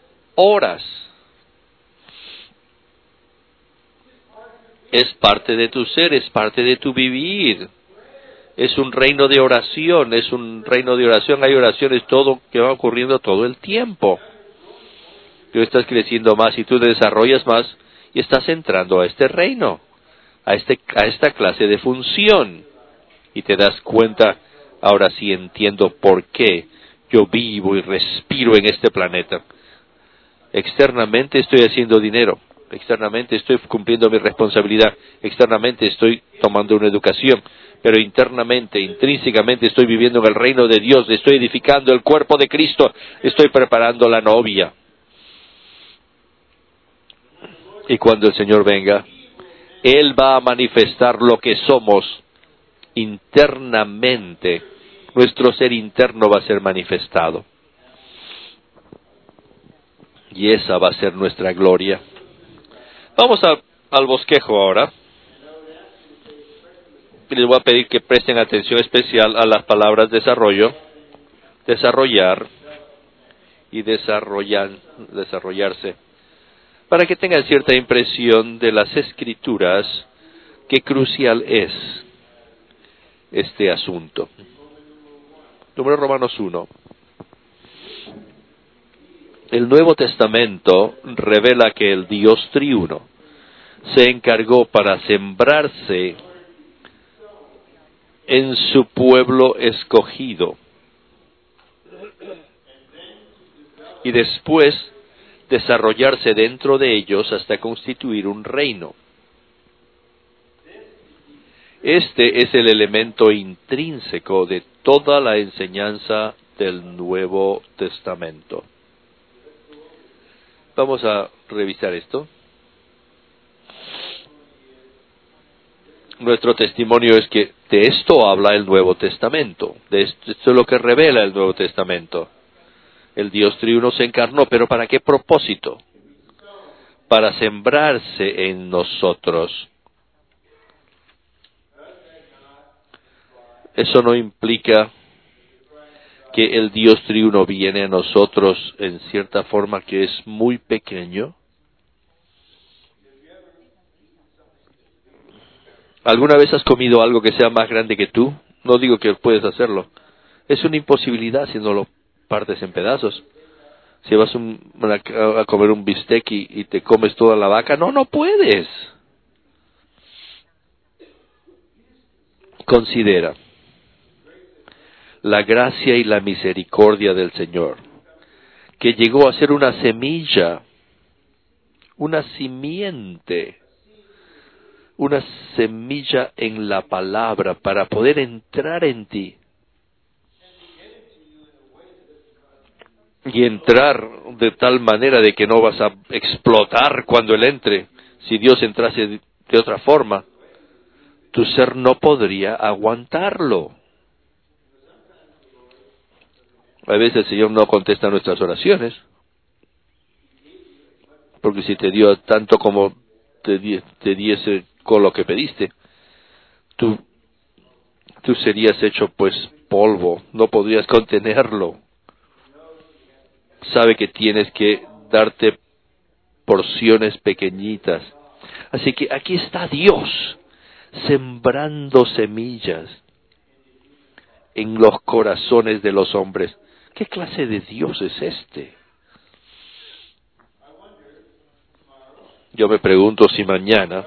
Es parte de tu ser, es parte de tu vivir. Es un reino de oración, hay oraciones todo que va ocurriendo todo el tiempo. Tú estás creciendo más y tú te desarrollas más y estás entrando a este reino, a esta clase de función. Y te das cuenta, ahora sí entiendo por qué yo vivo y respiro en este planeta. Externamente estoy haciendo dinero, externamente estoy cumpliendo mi responsabilidad, externamente estoy tomando una educación, pero internamente, intrínsecamente estoy viviendo en el reino de Dios, estoy edificando el cuerpo de Cristo, estoy preparando la novia. Y cuando el Señor venga, Él va a manifestar lo que somos internamente. Nuestro ser interno va a ser manifestado. Y esa va a ser nuestra gloria. Vamos al bosquejo ahora. Y les voy a pedir que presten atención especial a las palabras desarrollo, desarrollar y desarrollarse, para que tengan cierta impresión de las Escrituras, qué crucial es este asunto. Número Romanos 1. El Nuevo Testamento revela que el Dios triuno se encargó para sembrarse en su pueblo escogido y después desarrollarse dentro de ellos hasta constituir un reino. Este es el elemento intrínseco de toda la enseñanza del Nuevo Testamento. Vamos a revisar esto. Nuestro testimonio es que de esto habla el Nuevo Testamento. Esto es lo que revela el Nuevo Testamento. El Dios triuno se encarnó, pero ¿para qué propósito? Para sembrarse en nosotros. Eso no implica que el Dios triuno viene a nosotros en cierta forma que es muy pequeño. ¿Alguna vez has comido algo que sea más grande que tú? No digo que puedes hacerlo. Es una imposibilidad si no lo partes en pedazos. Si vas a comer un bistec y te comes toda la vaca, no puedes. Considera la gracia y la misericordia del Señor, que llegó a ser una semilla, una simiente, una semilla en la palabra para poder entrar en ti. Y entrar de tal manera de que no vas a explotar cuando Él entre. Si Dios entrase de otra forma, tu ser no podría aguantarlo. A veces el Señor no contesta nuestras oraciones, porque si te dio tanto como te diese con lo que pediste, tú serías hecho pues polvo, no podrías contenerlo. Sabe que tienes que darte porciones pequeñitas. Así que aquí está Dios sembrando semillas en los corazones de los hombres. ¿Qué clase de Dios es este? Yo me pregunto si mañana,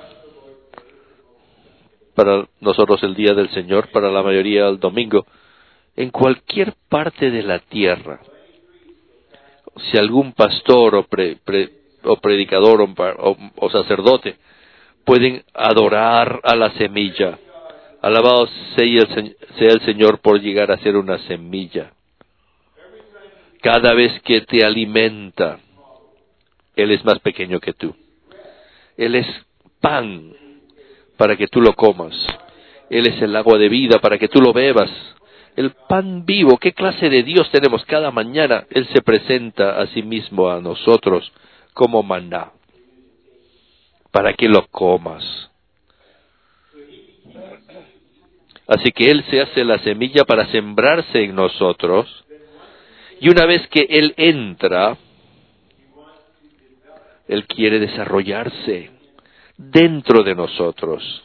para nosotros el día del Señor, para la mayoría el domingo, en cualquier parte de la tierra, si algún pastor o predicador o sacerdote pueden adorar a la semilla, alabado sea el Señor por llegar a ser una semilla. Cada vez que te alimenta, Él es más pequeño que tú. Él es pan para que tú lo comas. Él es el agua de vida para que tú lo bebas. El pan vivo, ¿qué clase de Dios tenemos? Cada mañana Él se presenta a sí mismo a nosotros como maná, para que lo comas. Así que Él se hace la semilla para sembrarse en nosotros, y una vez que Él entra, Él quiere desarrollarse dentro de nosotros.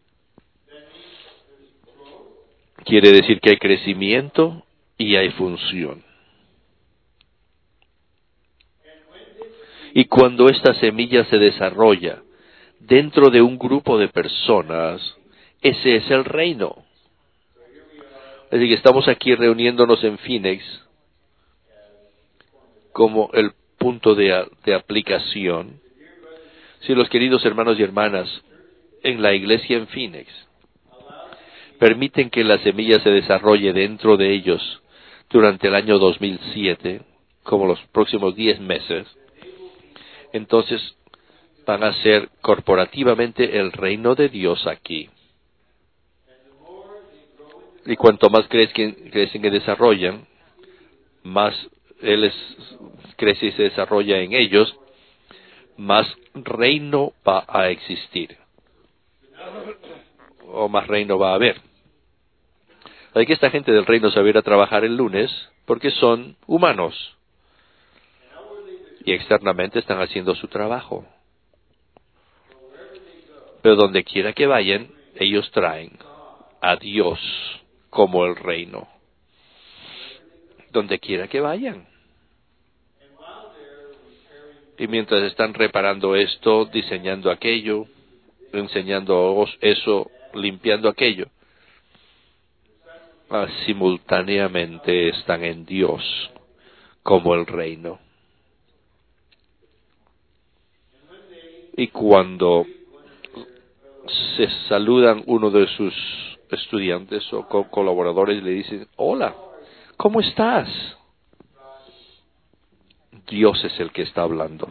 Quiere decir que hay crecimiento y hay función. Y cuando esta semilla se desarrolla dentro de un grupo de personas, ese es el reino. Así que estamos aquí reuniéndonos en Phoenix como el punto de aplicación. Si los queridos hermanos y hermanas en la iglesia en Phoenix permiten que la semilla se desarrolle dentro de ellos durante el año 2007, como los próximos 10 meses, entonces van a ser corporativamente el reino de Dios aquí. Y cuanto más crecen y desarrollan, más Él crece y se desarrolla en ellos, más reino va a existir, o más reino va a haber. Hay que esta gente del reino se va a ir a trabajar el lunes porque son humanos y externamente están haciendo su trabajo. Pero donde quiera que vayan, ellos traen a Dios como el reino. Donde quiera que vayan. Y mientras están reparando esto, diseñando aquello, enseñando eso, limpiando aquello, simultáneamente están en Dios como el reino. Y cuando se saludan uno de sus estudiantes o colaboradores, le dicen, hola, ¿cómo estás? Dios es el que está hablando.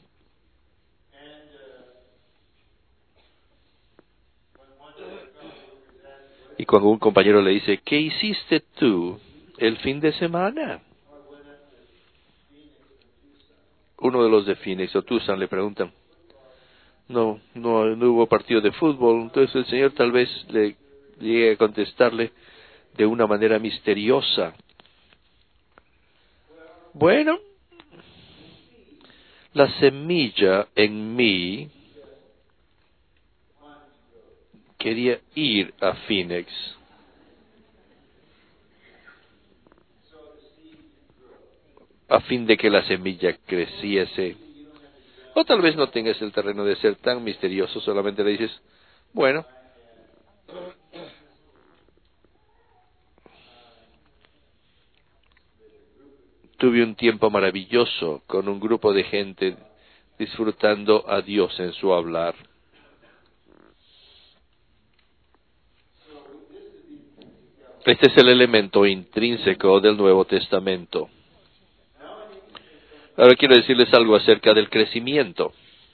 Y cuando un compañero le dice, ¿qué hiciste tú el fin de semana? Uno de los de Phoenix o Tucson le preguntan, no hubo partido de fútbol. Entonces el Señor tal vez le llegue a contestarle de una manera misteriosa. Bueno, la semilla en mí quería ir a Phoenix. A fin de que la semilla creciese. O tal vez no tengas el terreno de ser tan misterioso, solamente le dices, bueno, tuve un tiempo maravilloso con un grupo de gente disfrutando a Dios en su hablar. Este es el elemento intrínseco del Nuevo Testamento. Ahora quiero decirles algo acerca del crecimiento.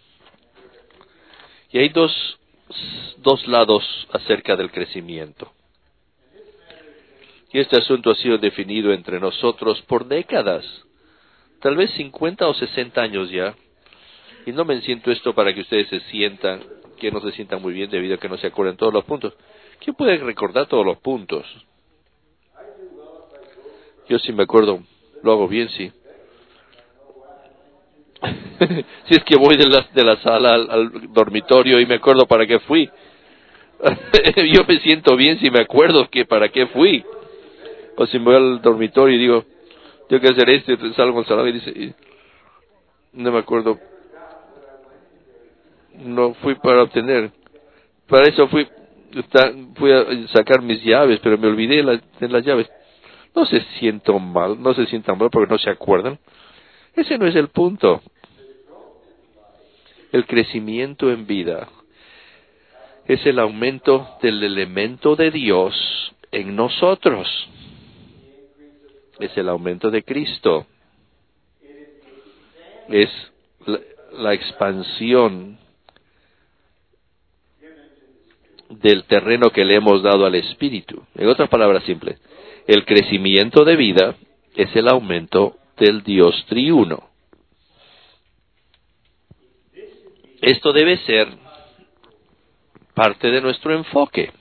Y hay dos lados acerca del crecimiento. Y este asunto ha sido definido entre nosotros por décadas, tal vez 50 o 60 años ya. Y no me siento esto para que ustedes que no se sientan muy bien debido a que no se acuerdan todos los puntos. ¿Quién puede recordar todos los puntos? Yo sí me acuerdo, lo hago bien, sí. Si es que voy de la sala al dormitorio y me acuerdo para qué fui. Yo me siento bien si me acuerdo que para qué fui. O si me voy al dormitorio y digo, tengo que hacer esto, y salgo al salón y dice, no me acuerdo. No fui para obtener. Para eso fui a sacar mis llaves, pero me olvidé de las llaves. No se sientan mal porque no se acuerdan. Ese no es el punto. El crecimiento en vida es el aumento del elemento de Dios en nosotros. Es el aumento de Cristo. Es la expansión del terreno que le hemos dado al Espíritu. En otras palabras simples, El crecimiento de vida es el aumento del Dios triuno. Esto debe ser parte de nuestro enfoque.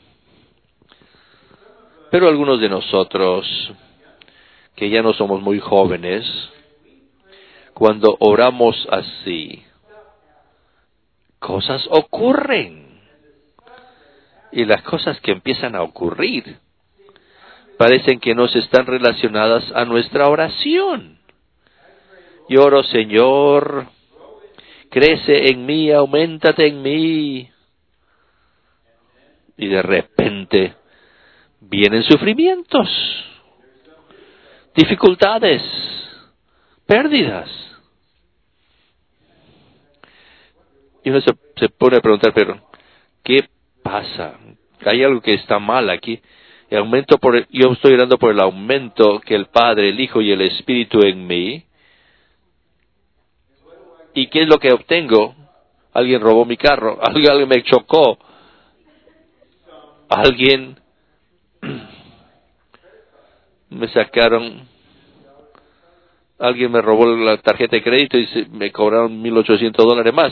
Pero algunos de nosotros, que ya no somos muy jóvenes, cuando oramos así, cosas ocurren. Y las cosas que empiezan a ocurrir parecen que no están relacionadas a nuestra oración. Y oro, Señor, crece en mí, auméntate en mí. Y de repente vienen sufrimientos, dificultades, pérdidas. Y uno se pone a preguntar, pero ¿qué pasa? Hay algo que está mal aquí. Yo estoy orando por el aumento que el Padre, el Hijo y el Espíritu en mí. ¿Y qué es lo que obtengo? Alguien robó mi carro, alguien me chocó, alguien me sacaron, alguien me robó la tarjeta de crédito y me cobraron $1,800 más.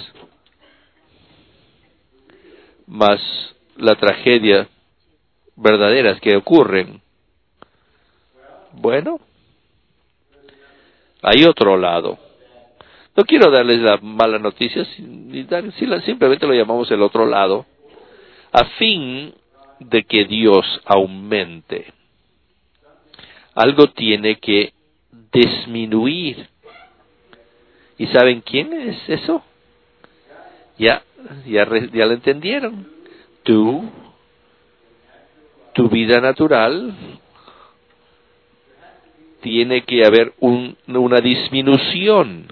Más las tragedias verdaderas que ocurren. Bueno, hay otro lado. No quiero darles las malas noticias, simplemente lo llamamos el otro lado, a fin de que Dios aumente. Algo tiene que disminuir. ¿Y saben quién es eso? Ya lo entendieron. Tu vida natural, tiene que haber una disminución.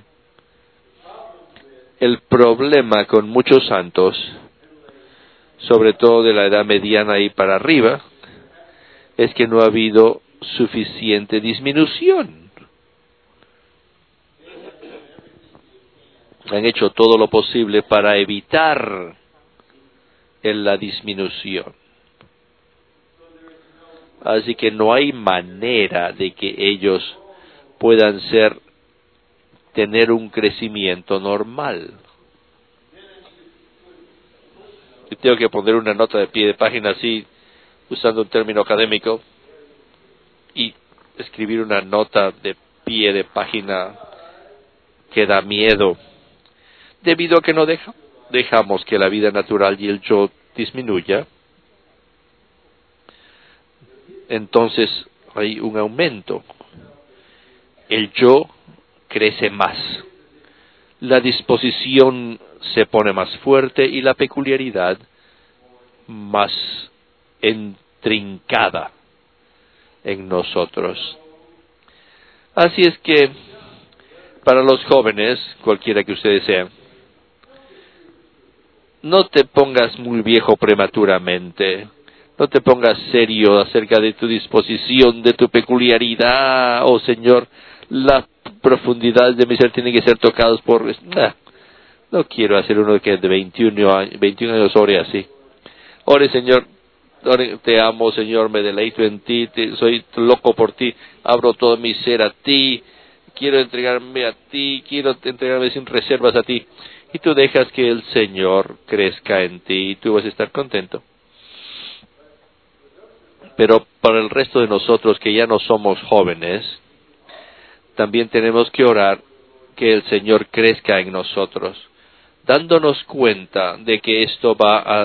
El problema con muchos santos, sobre todo de la edad mediana y para arriba, es que no ha habido suficiente disminución. Han hecho todo lo posible para evitar la disminución. Así que no hay manera de que ellos puedan tener un crecimiento normal. Y tengo que poner una nota de pie de página así, usando un término académico, y escribir una nota de pie de página que da miedo, debido a que no dejamos que la vida natural y el yo disminuya. Entonces hay un aumento. El yo crece más. La disposición se pone más fuerte y la peculiaridad más intrincada en nosotros. Así es que, para los jóvenes, cualquiera que ustedes sean, no te pongas muy viejo prematuramente. No te pongas serio acerca de tu disposición, de tu peculiaridad. Oh Señor, las profundidades de mi ser tienen que ser tocadas por... No quiero hacer uno que de 21 años ore así. Ore, Señor, te amo, Señor, me deleito en ti, soy loco por ti, abro todo mi ser a ti, quiero entregarme a ti, quiero entregarme sin reservas a ti. Y tú dejas que el Señor crezca en ti y tú vas a estar contento. Pero para el resto de nosotros que ya no somos jóvenes, también tenemos que orar que el Señor crezca en nosotros, dándonos cuenta de que esto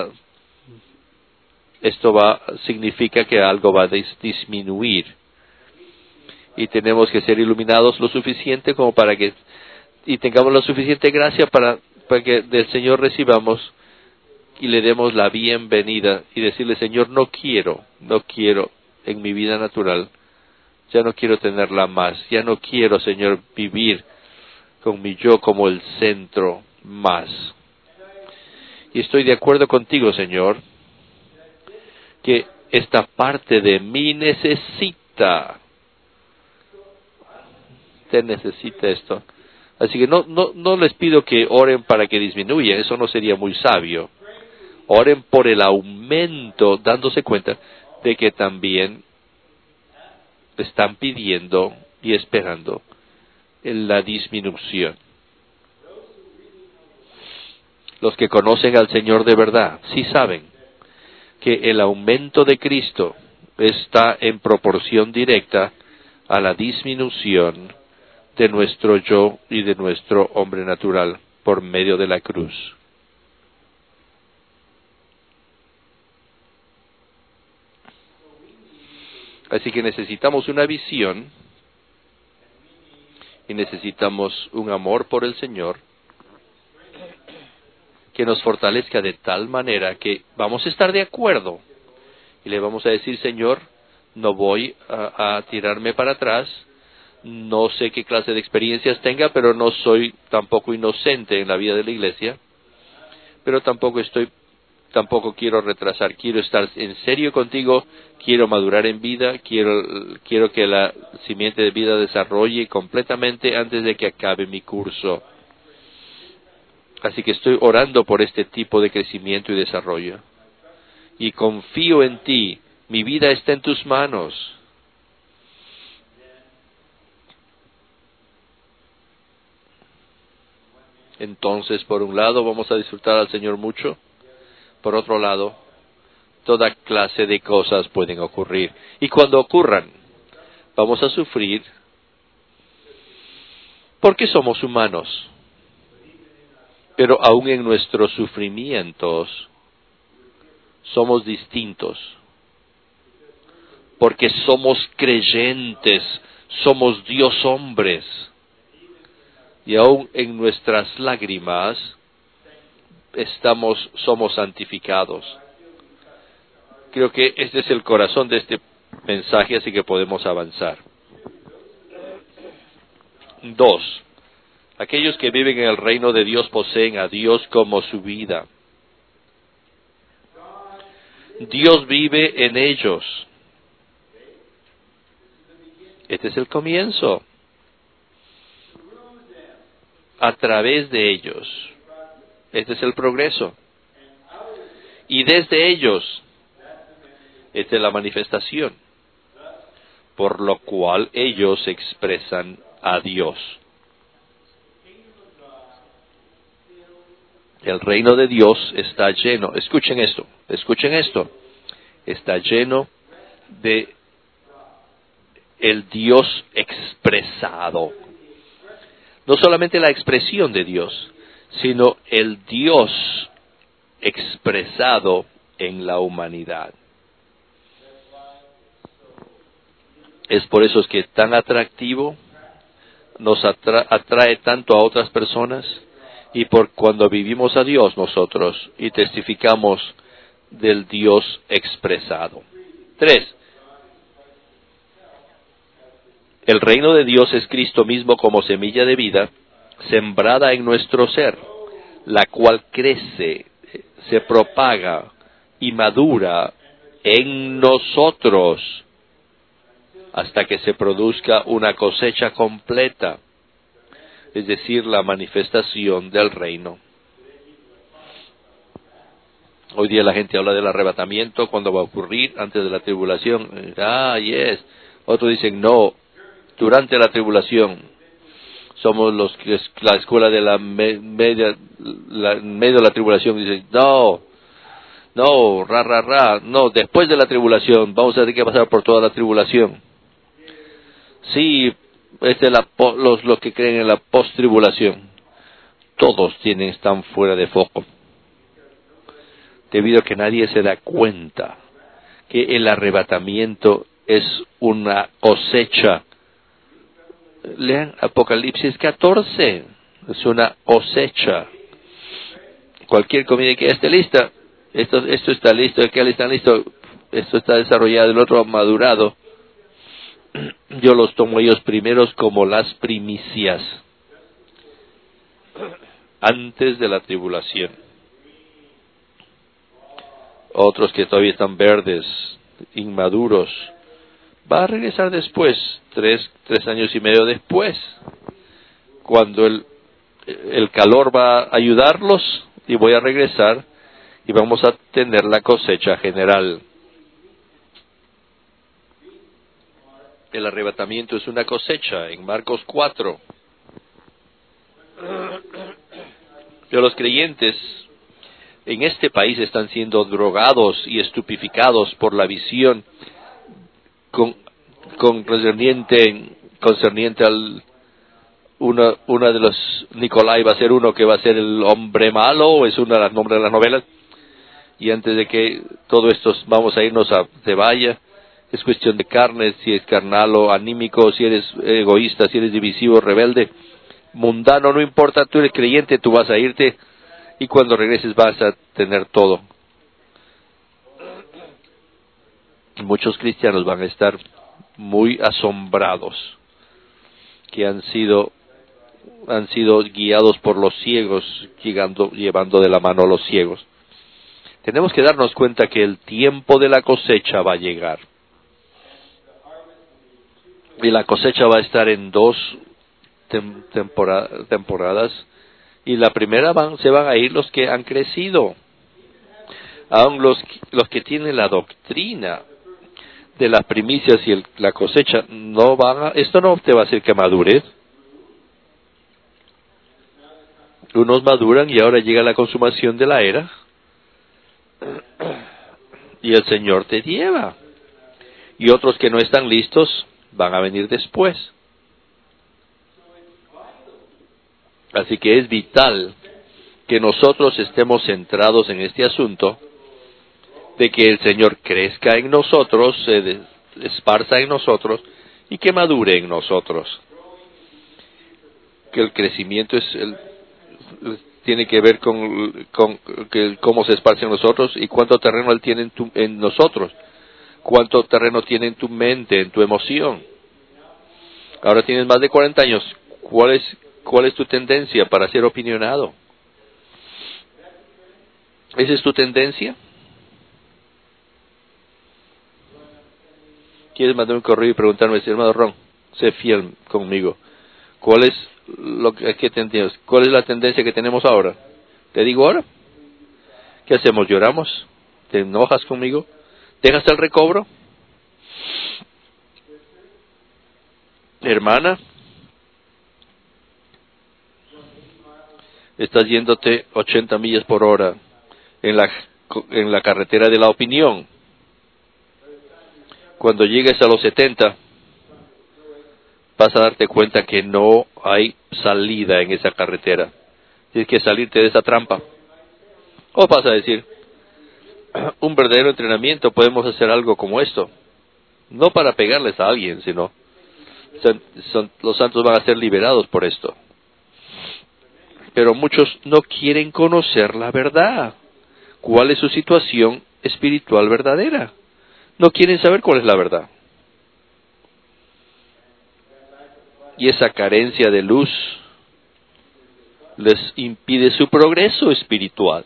significa que algo va a disminuir. Y tenemos que ser iluminados lo suficiente como para que, y tengamos la suficiente gracia para que del Señor recibamos y le demos la bienvenida y decirle, Señor, no quiero en mi vida natural, ya no quiero tenerla más, ya no quiero, Señor, vivir con mi yo como el centro más. Y estoy de acuerdo contigo, Señor, que esta parte de mí necesita esto. Así que no les pido que oren para que disminuya, eso no sería muy sabio. Oren por el aumento, dándose cuenta de que también están pidiendo y esperando en la disminución. Los que conocen al Señor de verdad, sí saben que el aumento de Cristo está en proporción directa a la disminución de nuestro yo y de nuestro hombre natural por medio de la cruz. Así que necesitamos una visión y necesitamos un amor por el Señor que nos fortalezca de tal manera que vamos a estar de acuerdo y le vamos a decir: Señor, no voy a tirarme para atrás, no sé qué clase de experiencias tenga, pero no soy tampoco inocente en la vida de la iglesia, pero tampoco quiero retrasar, quiero estar en serio contigo, quiero madurar en vida, quiero que la simiente de vida desarrolle completamente antes de que acabe mi curso. Así que estoy orando por este tipo de crecimiento y desarrollo. Y confío en ti, mi vida está en tus manos. Entonces, por un lado, vamos a disfrutar al Señor mucho. Por otro lado, toda clase de cosas pueden ocurrir. Y cuando ocurran, vamos a sufrir porque somos humanos. Pero aún en nuestros sufrimientos somos distintos. Porque somos creyentes, somos Dios hombres. Y aún en nuestras lágrimas somos santificados. Creo que este es el corazón de este mensaje, así que podemos avanzar. 2. Aquellos que viven en el reino de Dios poseen a Dios como su vida. Dios vive en ellos. Este es el comienzo. A través de ellos. Este es el progreso. Y desde ellos, esta es la manifestación, por lo cual ellos expresan a Dios. El reino de Dios está lleno, escuchen esto, está lleno de el Dios expresado. No solamente la expresión de Dios, sino el Dios expresado en la humanidad. Es por eso que es tan atractivo, nos atrae tanto a otras personas, y por cuando vivimos a Dios nosotros y testificamos del Dios expresado. 3. El reino de Dios es Cristo mismo como semilla de vida, sembrada en nuestro ser, la cual crece, se propaga y madura en nosotros hasta que se produzca una cosecha completa, es decir, la manifestación del reino. Hoy día la gente habla del arrebatamiento, cuando va a ocurrir, antes de la tribulación. Yes. Otros dicen no, durante la tribulación. Somos los que la escuela de la medio de la tribulación dicen no, no, después de la tribulación, vamos a tener que pasar por toda la tribulación. Sí, los que creen en la post-tribulación, todos están fuera de foco, debido a que nadie se da cuenta que el arrebatamiento es una cosecha. Lean Apocalipsis 14, es una cosecha. Cualquier comida que esté lista, esto está listo, aquel está listo, esto está desarrollado, el otro ha madurado. Yo los tomo ellos primeros como las primicias, antes de la tribulación. Otros que todavía están verdes, inmaduros, va a regresar después, 3 años y medio después, cuando el calor va a ayudarlos, y voy a regresar y vamos a tener la cosecha general. El arrebatamiento es una cosecha en Marcos 4. Pero los creyentes en este país están siendo drogados y estupificados por la visión concerniente al una de los Nicolai va a ser uno que va a ser el hombre malo, es uno de los nombres de las novelas. Y antes de que todo esto vamos a irnos a se vaya, es cuestión de carne, si es carnal o anímico, si eres egoísta, si eres divisivo, rebelde, mundano, no importa, tú eres creyente, tú vas a irte y cuando regreses vas a tener todo. Muchos cristianos van a estar muy asombrados que han sido guiados por los ciegos, llevando de la mano a los ciegos. Tenemos que darnos cuenta que el tiempo de la cosecha va a llegar. Y la cosecha va a estar en dos temporadas. Y la primera se van a ir los que han crecido. Aún los que tienen la doctrina de las primicias y la cosecha, esto no te va a hacer que madures. Unos maduran y ahora llega la consumación de la era. Y el Señor te lleva. Y otros que no están listos van a venir después. Así que es vital que nosotros estemos centrados en este asunto, de que el Señor crezca en nosotros, se esparza en nosotros y que madure en nosotros. Que el crecimiento tiene que ver con cómo se esparce en nosotros y cuánto terreno Él tiene en nosotros, cuánto terreno tiene en tu mente, en tu emoción. Ahora tienes más de 40 años, ¿cuál es tu tendencia para ser opinionado? ¿Esa es tu tendencia? ¿Quieres mandar un correo y preguntarme, hermano Ron, sé fiel conmigo? ¿Cuál es la tendencia que tenemos ahora? ¿Te digo ahora? ¿Qué hacemos? ¿Lloramos? ¿Te enojas conmigo? ¿Dejas el recobro? Hermana, estás yéndote 80 millas por hora en la carretera de la opinión. Cuando llegues a los 70, vas a darte cuenta que no hay salida en esa carretera. Tienes que salirte de esa trampa. O vas a decir, un verdadero entrenamiento, podemos hacer algo como esto. No para pegarles a alguien, sino los santos van a ser liberados por esto. Pero muchos no quieren conocer la verdad. ¿Cuál es su situación espiritual verdadera? No quieren saber cuál es la verdad. Y esa carencia de luz les impide su progreso espiritual.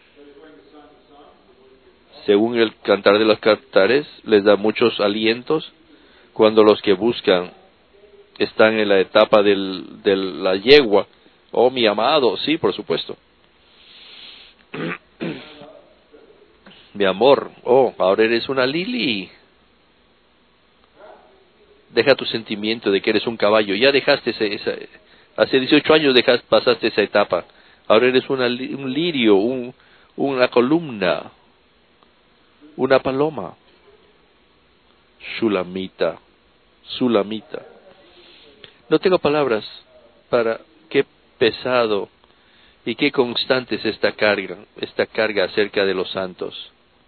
Según el Cantar de los Cantares, les da muchos alientos cuando los que buscan están en la etapa de la yegua. Oh, mi amado, sí, por supuesto. Mi amor, oh, ahora eres una lili. Deja tu sentimiento de que eres un caballo. Ya dejaste hace 18 años pasaste esa etapa. Ahora eres un lirio, una columna, una paloma. Sulamita. No tengo palabras para qué pesado y qué constante es esta carga acerca de los santos.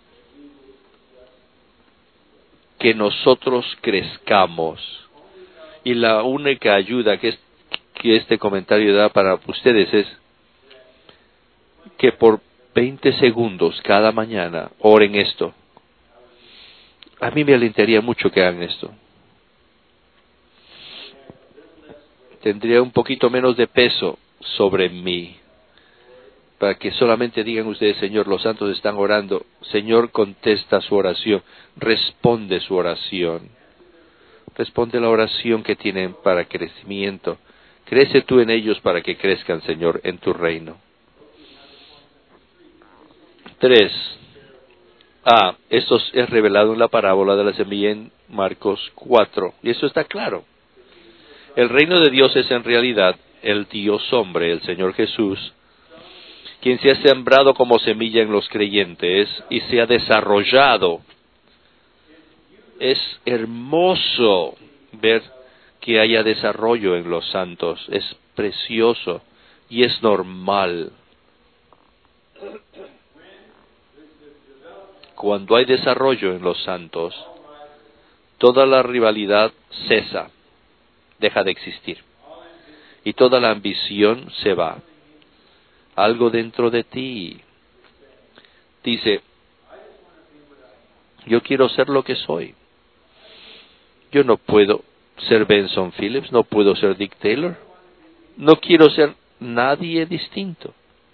Que nosotros crezcamos. Y la única ayuda que este comentario da para ustedes es que por 20 segundos cada mañana oren esto. A mí me alentaría mucho que hagan esto. Tendría un poquito menos de peso sobre mí. Para que solamente digan ustedes, Señor, los santos están orando. Señor, contesta su oración. Responde su oración. Responde la oración que tienen para crecimiento. Crece tú en ellos para que crezcan, Señor, en tu reino. 3. Esto es revelado en la parábola de la semilla en Marcos 4. Y eso está claro. El reino de Dios es en realidad el Dios hombre, el Señor Jesús, quien se ha sembrado como semilla en los creyentes y se ha desarrollado. Es hermoso ver que haya desarrollo en los santos. Es precioso y es normal. Cuando hay desarrollo en los santos, toda la rivalidad cesa, deja de existir. Y toda la ambición se va. Algo dentro de ti dice, yo quiero ser lo que soy. Yo no puedo ser Benson Phillips, no puedo ser Dick Taylor. No quiero ser nadie distinto.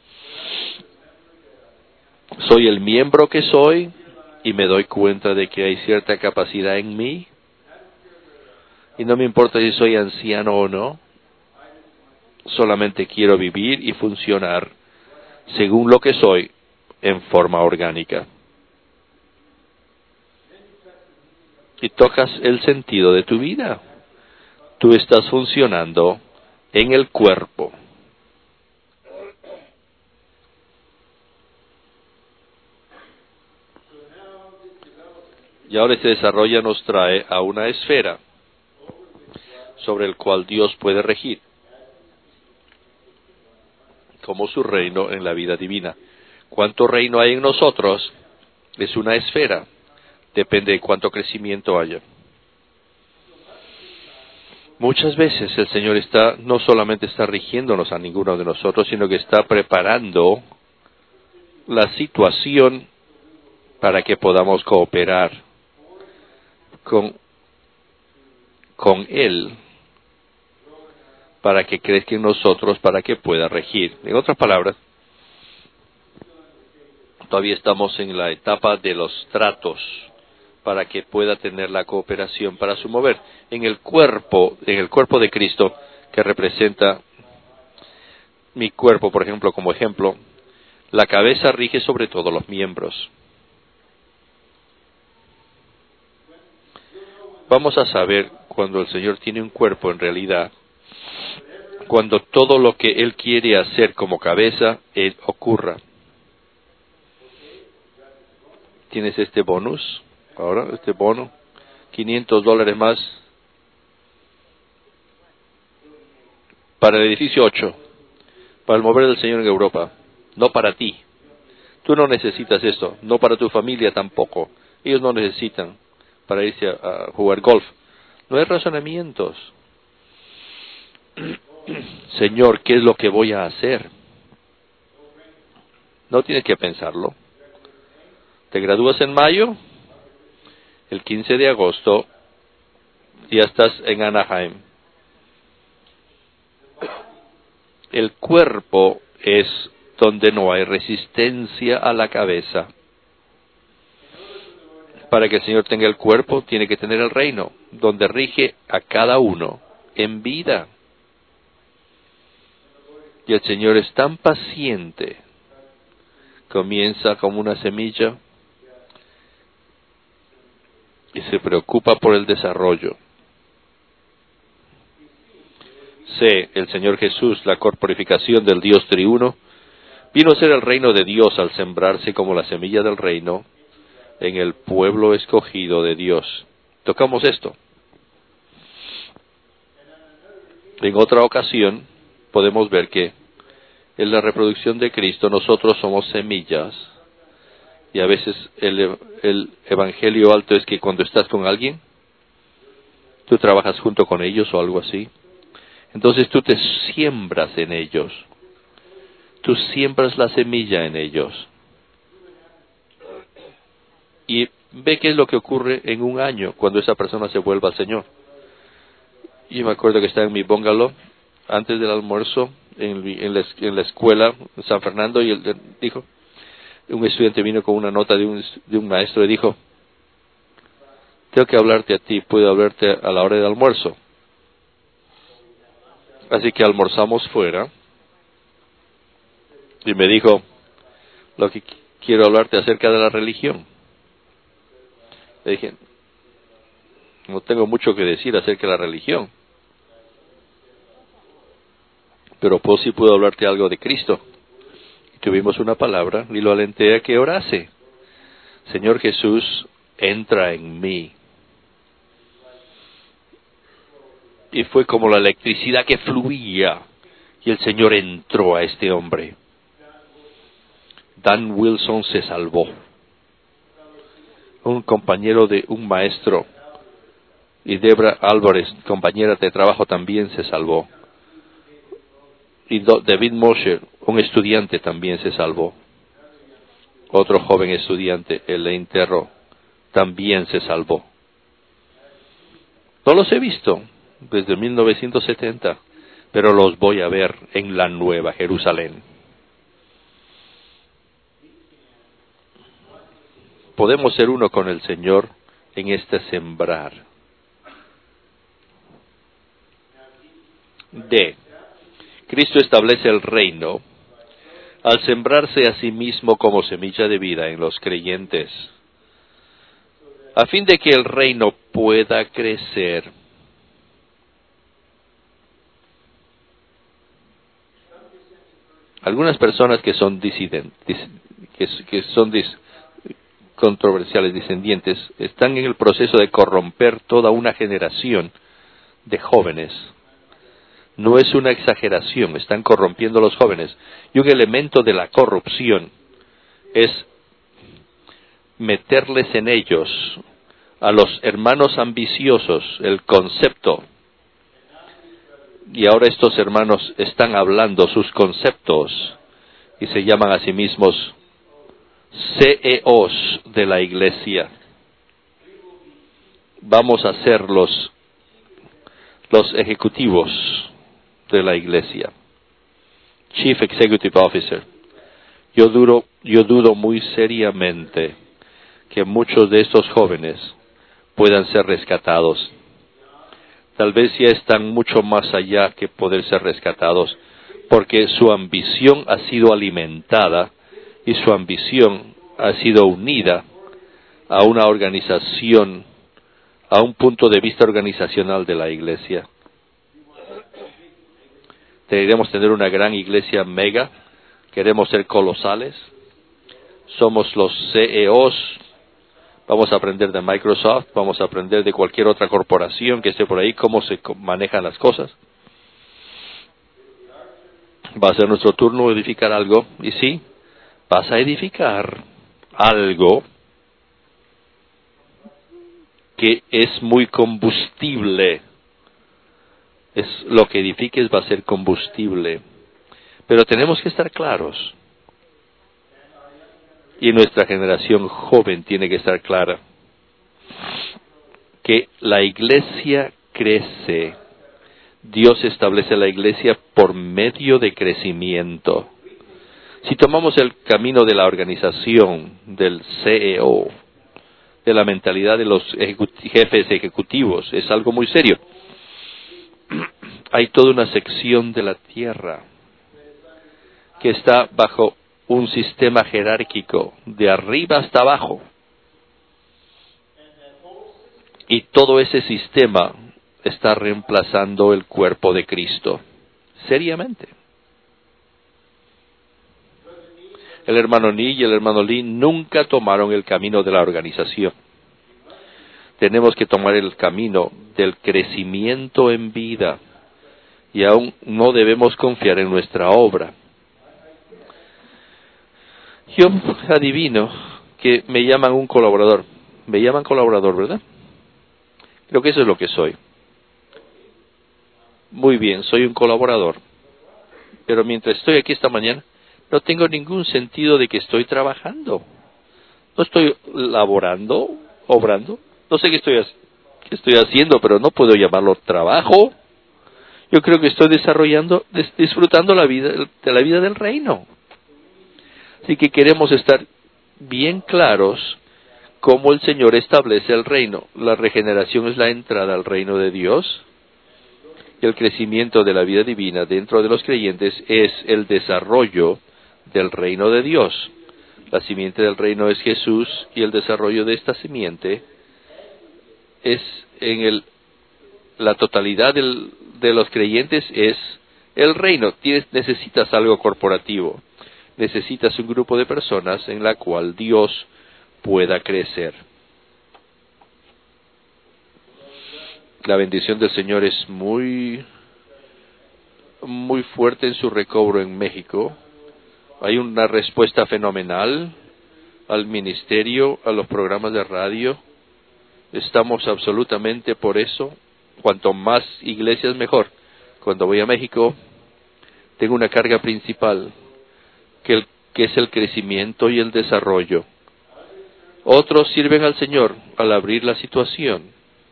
Soy el miembro que soy y me doy cuenta de que hay cierta capacidad en mí. Y no me importa si soy anciano o no. Solamente quiero vivir y funcionar según lo que soy en forma orgánica. Y tocas el sentido de tu vida. Tú estás funcionando en el cuerpo. Y ahora este desarrollo nos trae a una esfera sobre el cual Dios puede regir como su reino en la vida divina. ¿Cuánto reino hay en nosotros? Es una esfera. Depende de cuánto crecimiento haya. Muchas veces el Señor no solamente está rigiéndonos a ninguno de nosotros, sino que está preparando la situación para que podamos cooperar con Él, para que crezca en nosotros, para que pueda regir. En otras palabras, todavía estamos en la etapa de los tratos, para que pueda tener la cooperación para su mover. En el cuerpo de Cristo, que representa mi cuerpo, por ejemplo, como ejemplo, la cabeza rige sobre todos los miembros. Vamos a saber cuando el Señor tiene un cuerpo en realidad, cuando todo lo que Él quiere hacer como cabeza, Él ocurra. ¿Tienes este bonus? Ahora, este bono, $500 más para el edificio 8, para el mover del Señor en Europa, no para ti. Tú no necesitas esto, no para tu familia tampoco. Ellos no necesitan para irse a jugar golf. No hay razonamientos. Señor, ¿qué es lo que voy a hacer? No tienes que pensarlo. Te gradúas en mayo, el 15 de agosto ya estás en Anaheim. El cuerpo es donde no hay resistencia a la cabeza. Para que el Señor tenga el cuerpo, tiene que tener el reino, donde rige a cada uno en vida. Y el Señor es tan paciente. Comienza como una semilla y se preocupa por el desarrollo. El Señor Jesús, la corporificación del Dios triuno, vino a ser el reino de Dios al sembrarse como la semilla del reino en el pueblo escogido de Dios. Tocamos esto. En otra ocasión podemos ver que en la reproducción de Cristo nosotros somos semillas. Y a veces el evangelio alto es que cuando estás con alguien, tú trabajas junto con ellos o algo así. Entonces tú te siembras en ellos. Tú siembras la semilla en ellos. Y ve qué es lo que ocurre en un año cuando esa persona se vuelva al Señor. Y me acuerdo que estaba en mi bungalow antes del almuerzo en la escuela en San Fernando y él dijo, un estudiante vino con una nota de un maestro y dijo, tengo que hablarte a ti, puedo hablarte a la hora del almuerzo. Así que almorzamos fuera y me dijo, lo que quiero hablarte acerca de la religión. Le dije, no tengo mucho que decir acerca de la religión, pero pues sí puedo hablarte algo de Cristo. Y tuvimos una palabra y lo alenté a que orase. Señor Jesús, entra en mí. Y fue como la electricidad que fluía, y el Señor entró a este hombre. Dan Wilson se salvó. Un compañero de un maestro, y Debra Álvarez, compañera de trabajo, también se salvó. Y David Mosher, un estudiante, también se salvó. Otro joven estudiante, Elaine Terro, también se salvó. No los he visto desde 1970, pero los voy a ver en la Nueva Jerusalén. Podemos ser uno con el Señor en este sembrar. D. Cristo establece el reino al sembrarse a sí mismo como semilla de vida en los creyentes, a fin de que el reino pueda crecer. Algunas personas que son disidentes, controversiales, disendientes, están en el proceso de corromper toda una generación de jóvenes. No es una exageración, están corrompiendo a los jóvenes. Y un elemento de la corrupción es meterles en ellos, a los hermanos ambiciosos, el concepto. Y ahora estos hermanos están hablando sus conceptos y se llaman a sí mismos CEOs de la iglesia. Vamos a ser los ejecutivos de la iglesia. Chief Executive Officer. Yo dudo muy seriamente que muchos de estos jóvenes puedan ser rescatados. Tal vez ya están mucho más allá que poder ser rescatados, porque su ambición ha sido alimentada y su ambición ha sido unida a una organización, a un punto de vista organizacional de la iglesia. Deberíamos tener una gran iglesia mega, queremos ser colosales, somos los CEOs, vamos a aprender de Microsoft, vamos a aprender de cualquier otra corporación que esté por ahí, cómo se manejan las cosas. Va a ser nuestro turno edificar algo, y sí, vas a edificar algo que es muy combustible. Es lo que edifiques va a ser combustible. Pero tenemos que estar claros. Y nuestra generación joven tiene que estar clara. Que la iglesia crece. Dios establece la iglesia por medio de crecimiento. Si tomamos el camino de la organización, del CEO, de la mentalidad de los jefes ejecutivos, es algo muy serio. Hay toda una sección de la tierra que está bajo un sistema jerárquico, de arriba hasta abajo. Y todo ese sistema está reemplazando el cuerpo de Cristo. Seriamente. El hermano Ni y el hermano Lee nunca tomaron el camino de la organización. Tenemos que tomar el camino del crecimiento en vida. Y aún no debemos confiar en nuestra obra. Yo adivino que me llaman un colaborador. Me llaman colaborador, ¿verdad? Creo que eso es lo que soy. Muy bien, soy un colaborador. Pero mientras estoy aquí esta mañana, no tengo ningún sentido de que estoy trabajando. No estoy laborando, obrando. No sé qué estoy haciendo, pero no puedo llamarlo trabajo. Yo creo que estoy disfrutando la vida del reino. Así que queremos estar bien claros cómo el Señor establece el reino. La regeneración es la entrada al reino de Dios. Y el crecimiento de la vida divina dentro de los creyentes es el desarrollo del reino de Dios. La simiente del reino es Jesús y el desarrollo de esta simiente es en la totalidad de los creyentes es el reino. Necesitas algo corporativo. Necesitas un grupo de personas en la cual Dios pueda crecer. La bendición del Señor es muy fuerte en su recobro en México. Hay una respuesta fenomenal al ministerio, a los programas de radio. Estamos absolutamente por eso. Cuanto más iglesias, mejor. Cuando voy a México, tengo una carga principal, que es el crecimiento y el desarrollo. Otros sirven al Señor al abrir la situación.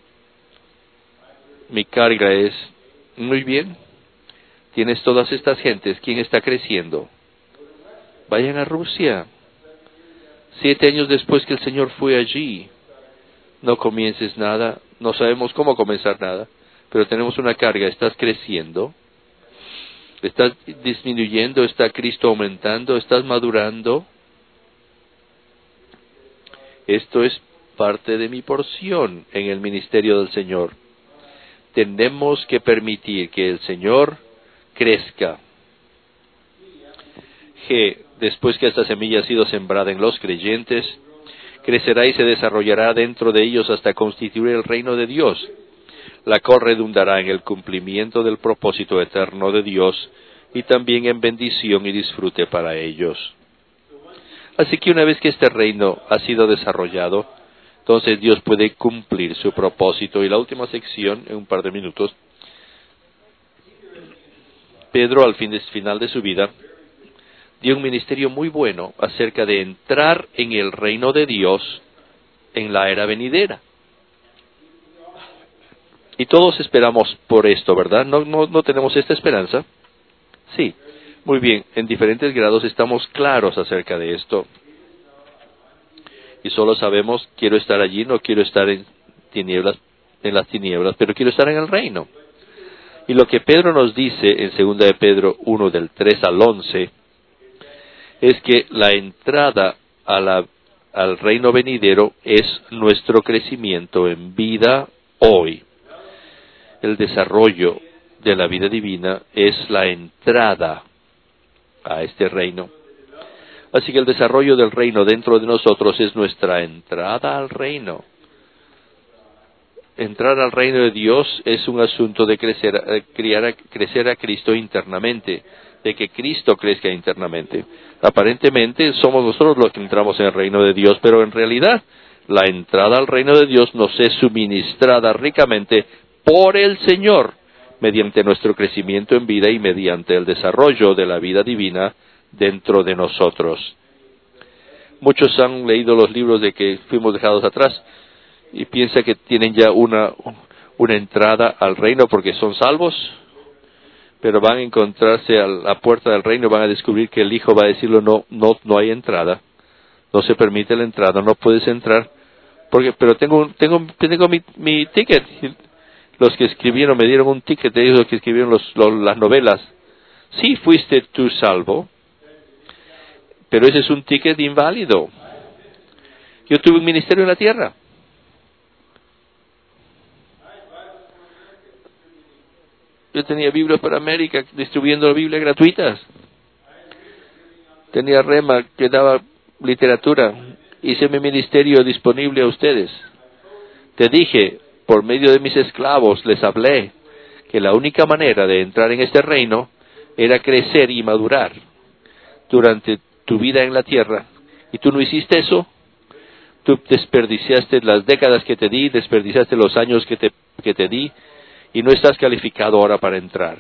Mi carga es, muy bien, tienes todas estas gentes, ¿quién está creciendo? Vayan a Rusia. 7 años después que el Señor fue allí, no comiences nada, no sabemos cómo comenzar nada, pero tenemos una carga. ¿Estás creciendo? ¿Estás disminuyendo? ¿Está Cristo aumentando? ¿Estás madurando? Esto es parte de mi porción en el ministerio del Señor. Tenemos que permitir que el Señor crezca. G. Después que esta semilla ha sido sembrada en los creyentes, crecerá y se desarrollará dentro de ellos hasta constituir el reino de Dios, la cual redundará en el cumplimiento del propósito eterno de Dios y también en bendición y disfrute para ellos. Así que una vez que este reino ha sido desarrollado, entonces Dios puede cumplir su propósito. Y la última sección, en un par de minutos, Pedro al final de su vida dio un ministerio muy bueno acerca de entrar en el reino de Dios en la era venidera. Y todos esperamos por esto, ¿verdad? ¿No tenemos esta esperanza? Sí, muy bien. En diferentes grados estamos claros acerca de esto. Y solo sabemos, quiero estar allí, no quiero estar en las tinieblas, pero quiero estar en el reino. Y lo que Pedro nos dice en 2 de Pedro 1, del 3 al 11, es que la entrada al reino venidero es nuestro crecimiento en vida hoy. El desarrollo de la vida divina es la entrada a este reino. Así que el desarrollo del reino dentro de nosotros es nuestra entrada al reino. Entrar al reino de Dios es un asunto de crecer a Cristo internamente, de que Cristo crezca internamente. Aparentemente somos nosotros los que entramos en el reino de Dios, pero en realidad la entrada al reino de Dios nos es suministrada ricamente por el Señor, mediante nuestro crecimiento en vida y mediante el desarrollo de la vida divina dentro de nosotros. Muchos han leído los libros de que fuimos dejados atrás y piensan que tienen ya una entrada al reino porque son salvos, pero van a encontrarse a la puerta del reino y van a descubrir que el Hijo va a decirlo, no hay entrada, no se permite la entrada, no puedes entrar, pero tengo mi ticket. Los que escribieron me dieron un ticket, de ellos los que escribieron las novelas. Sí fuiste tú salvo, pero ese es un ticket inválido. Yo tuve un ministerio en la tierra. Yo tenía Biblias para América, distribuyendo Biblias gratuitas. Tenía Rema, que daba literatura. Hice mi ministerio disponible a ustedes. Te dije, por medio de mis esclavos, les hablé que la única manera de entrar en este reino era crecer y madurar durante tu vida en la tierra. ¿Y tú no hiciste eso? Tú desperdiciaste las décadas que te di, desperdiciaste los años que te di, y no estás calificado ahora para entrar.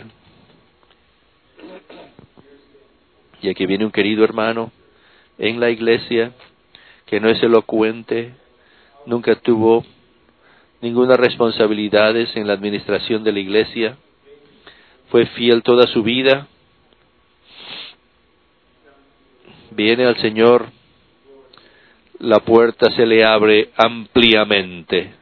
Y aquí viene un querido hermano en la iglesia que no es elocuente, nunca tuvo ninguna responsabilidad en la administración de la iglesia, fue fiel toda su vida, viene al Señor, la puerta se le abre ampliamente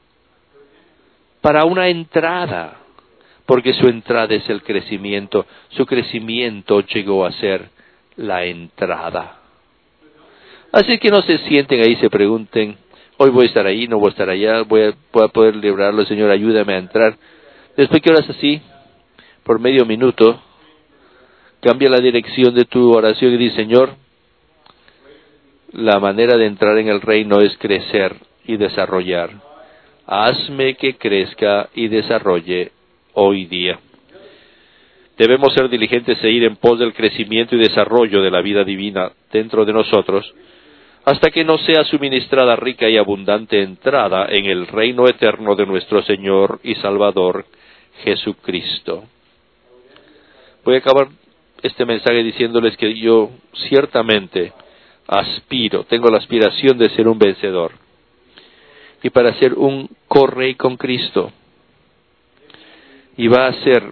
para una entrada, porque su entrada es el crecimiento. Su crecimiento llegó a ser la entrada. Así que no se sienten ahí y se pregunten, Hoy voy a estar ahí, no voy a estar allá, voy a poder librarlo, Señor, ayúdame a entrar. Después que oras así, por medio minuto, cambia la dirección de tu oración y di, Señor, la manera de entrar en el reino es crecer y desarrollar. Hazme que crezca y desarrolle hoy día. Debemos ser diligentes e ir en pos del crecimiento y desarrollo de la vida divina dentro de nosotros, hasta que nos sea suministrada rica y abundante entrada en el reino eterno de nuestro Señor y Salvador Jesucristo. Voy a acabar este mensaje diciéndoles que yo ciertamente tengo la aspiración de ser un vencedor, y para ser un correy con Cristo, y va a ser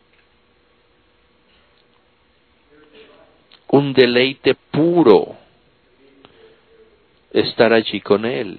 un deleite puro estar allí con Él.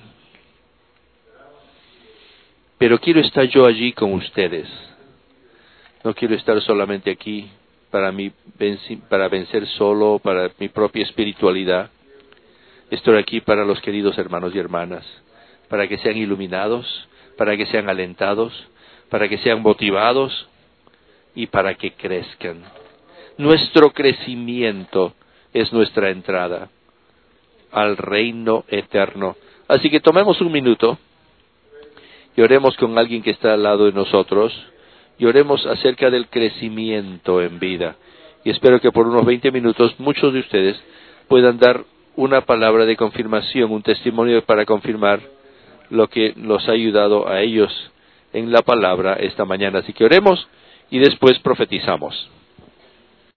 Pero quiero estar yo allí con ustedes. No quiero estar solamente aquí para vencer solo, para mi propia espiritualidad. Estoy aquí para los queridos hermanos y hermanas, para que sean iluminados, para que sean alentados, para que sean motivados y para que crezcan. Nuestro crecimiento es nuestra entrada al reino eterno. Así que tomemos un minuto y oremos con alguien que está al lado de nosotros y oremos acerca del crecimiento en vida. Y espero que por unos 20 minutos muchos de ustedes puedan dar una palabra de confirmación, un testimonio para confirmar lo que los ha ayudado a ellos en la palabra esta mañana. Así que oremos y después profetizamos.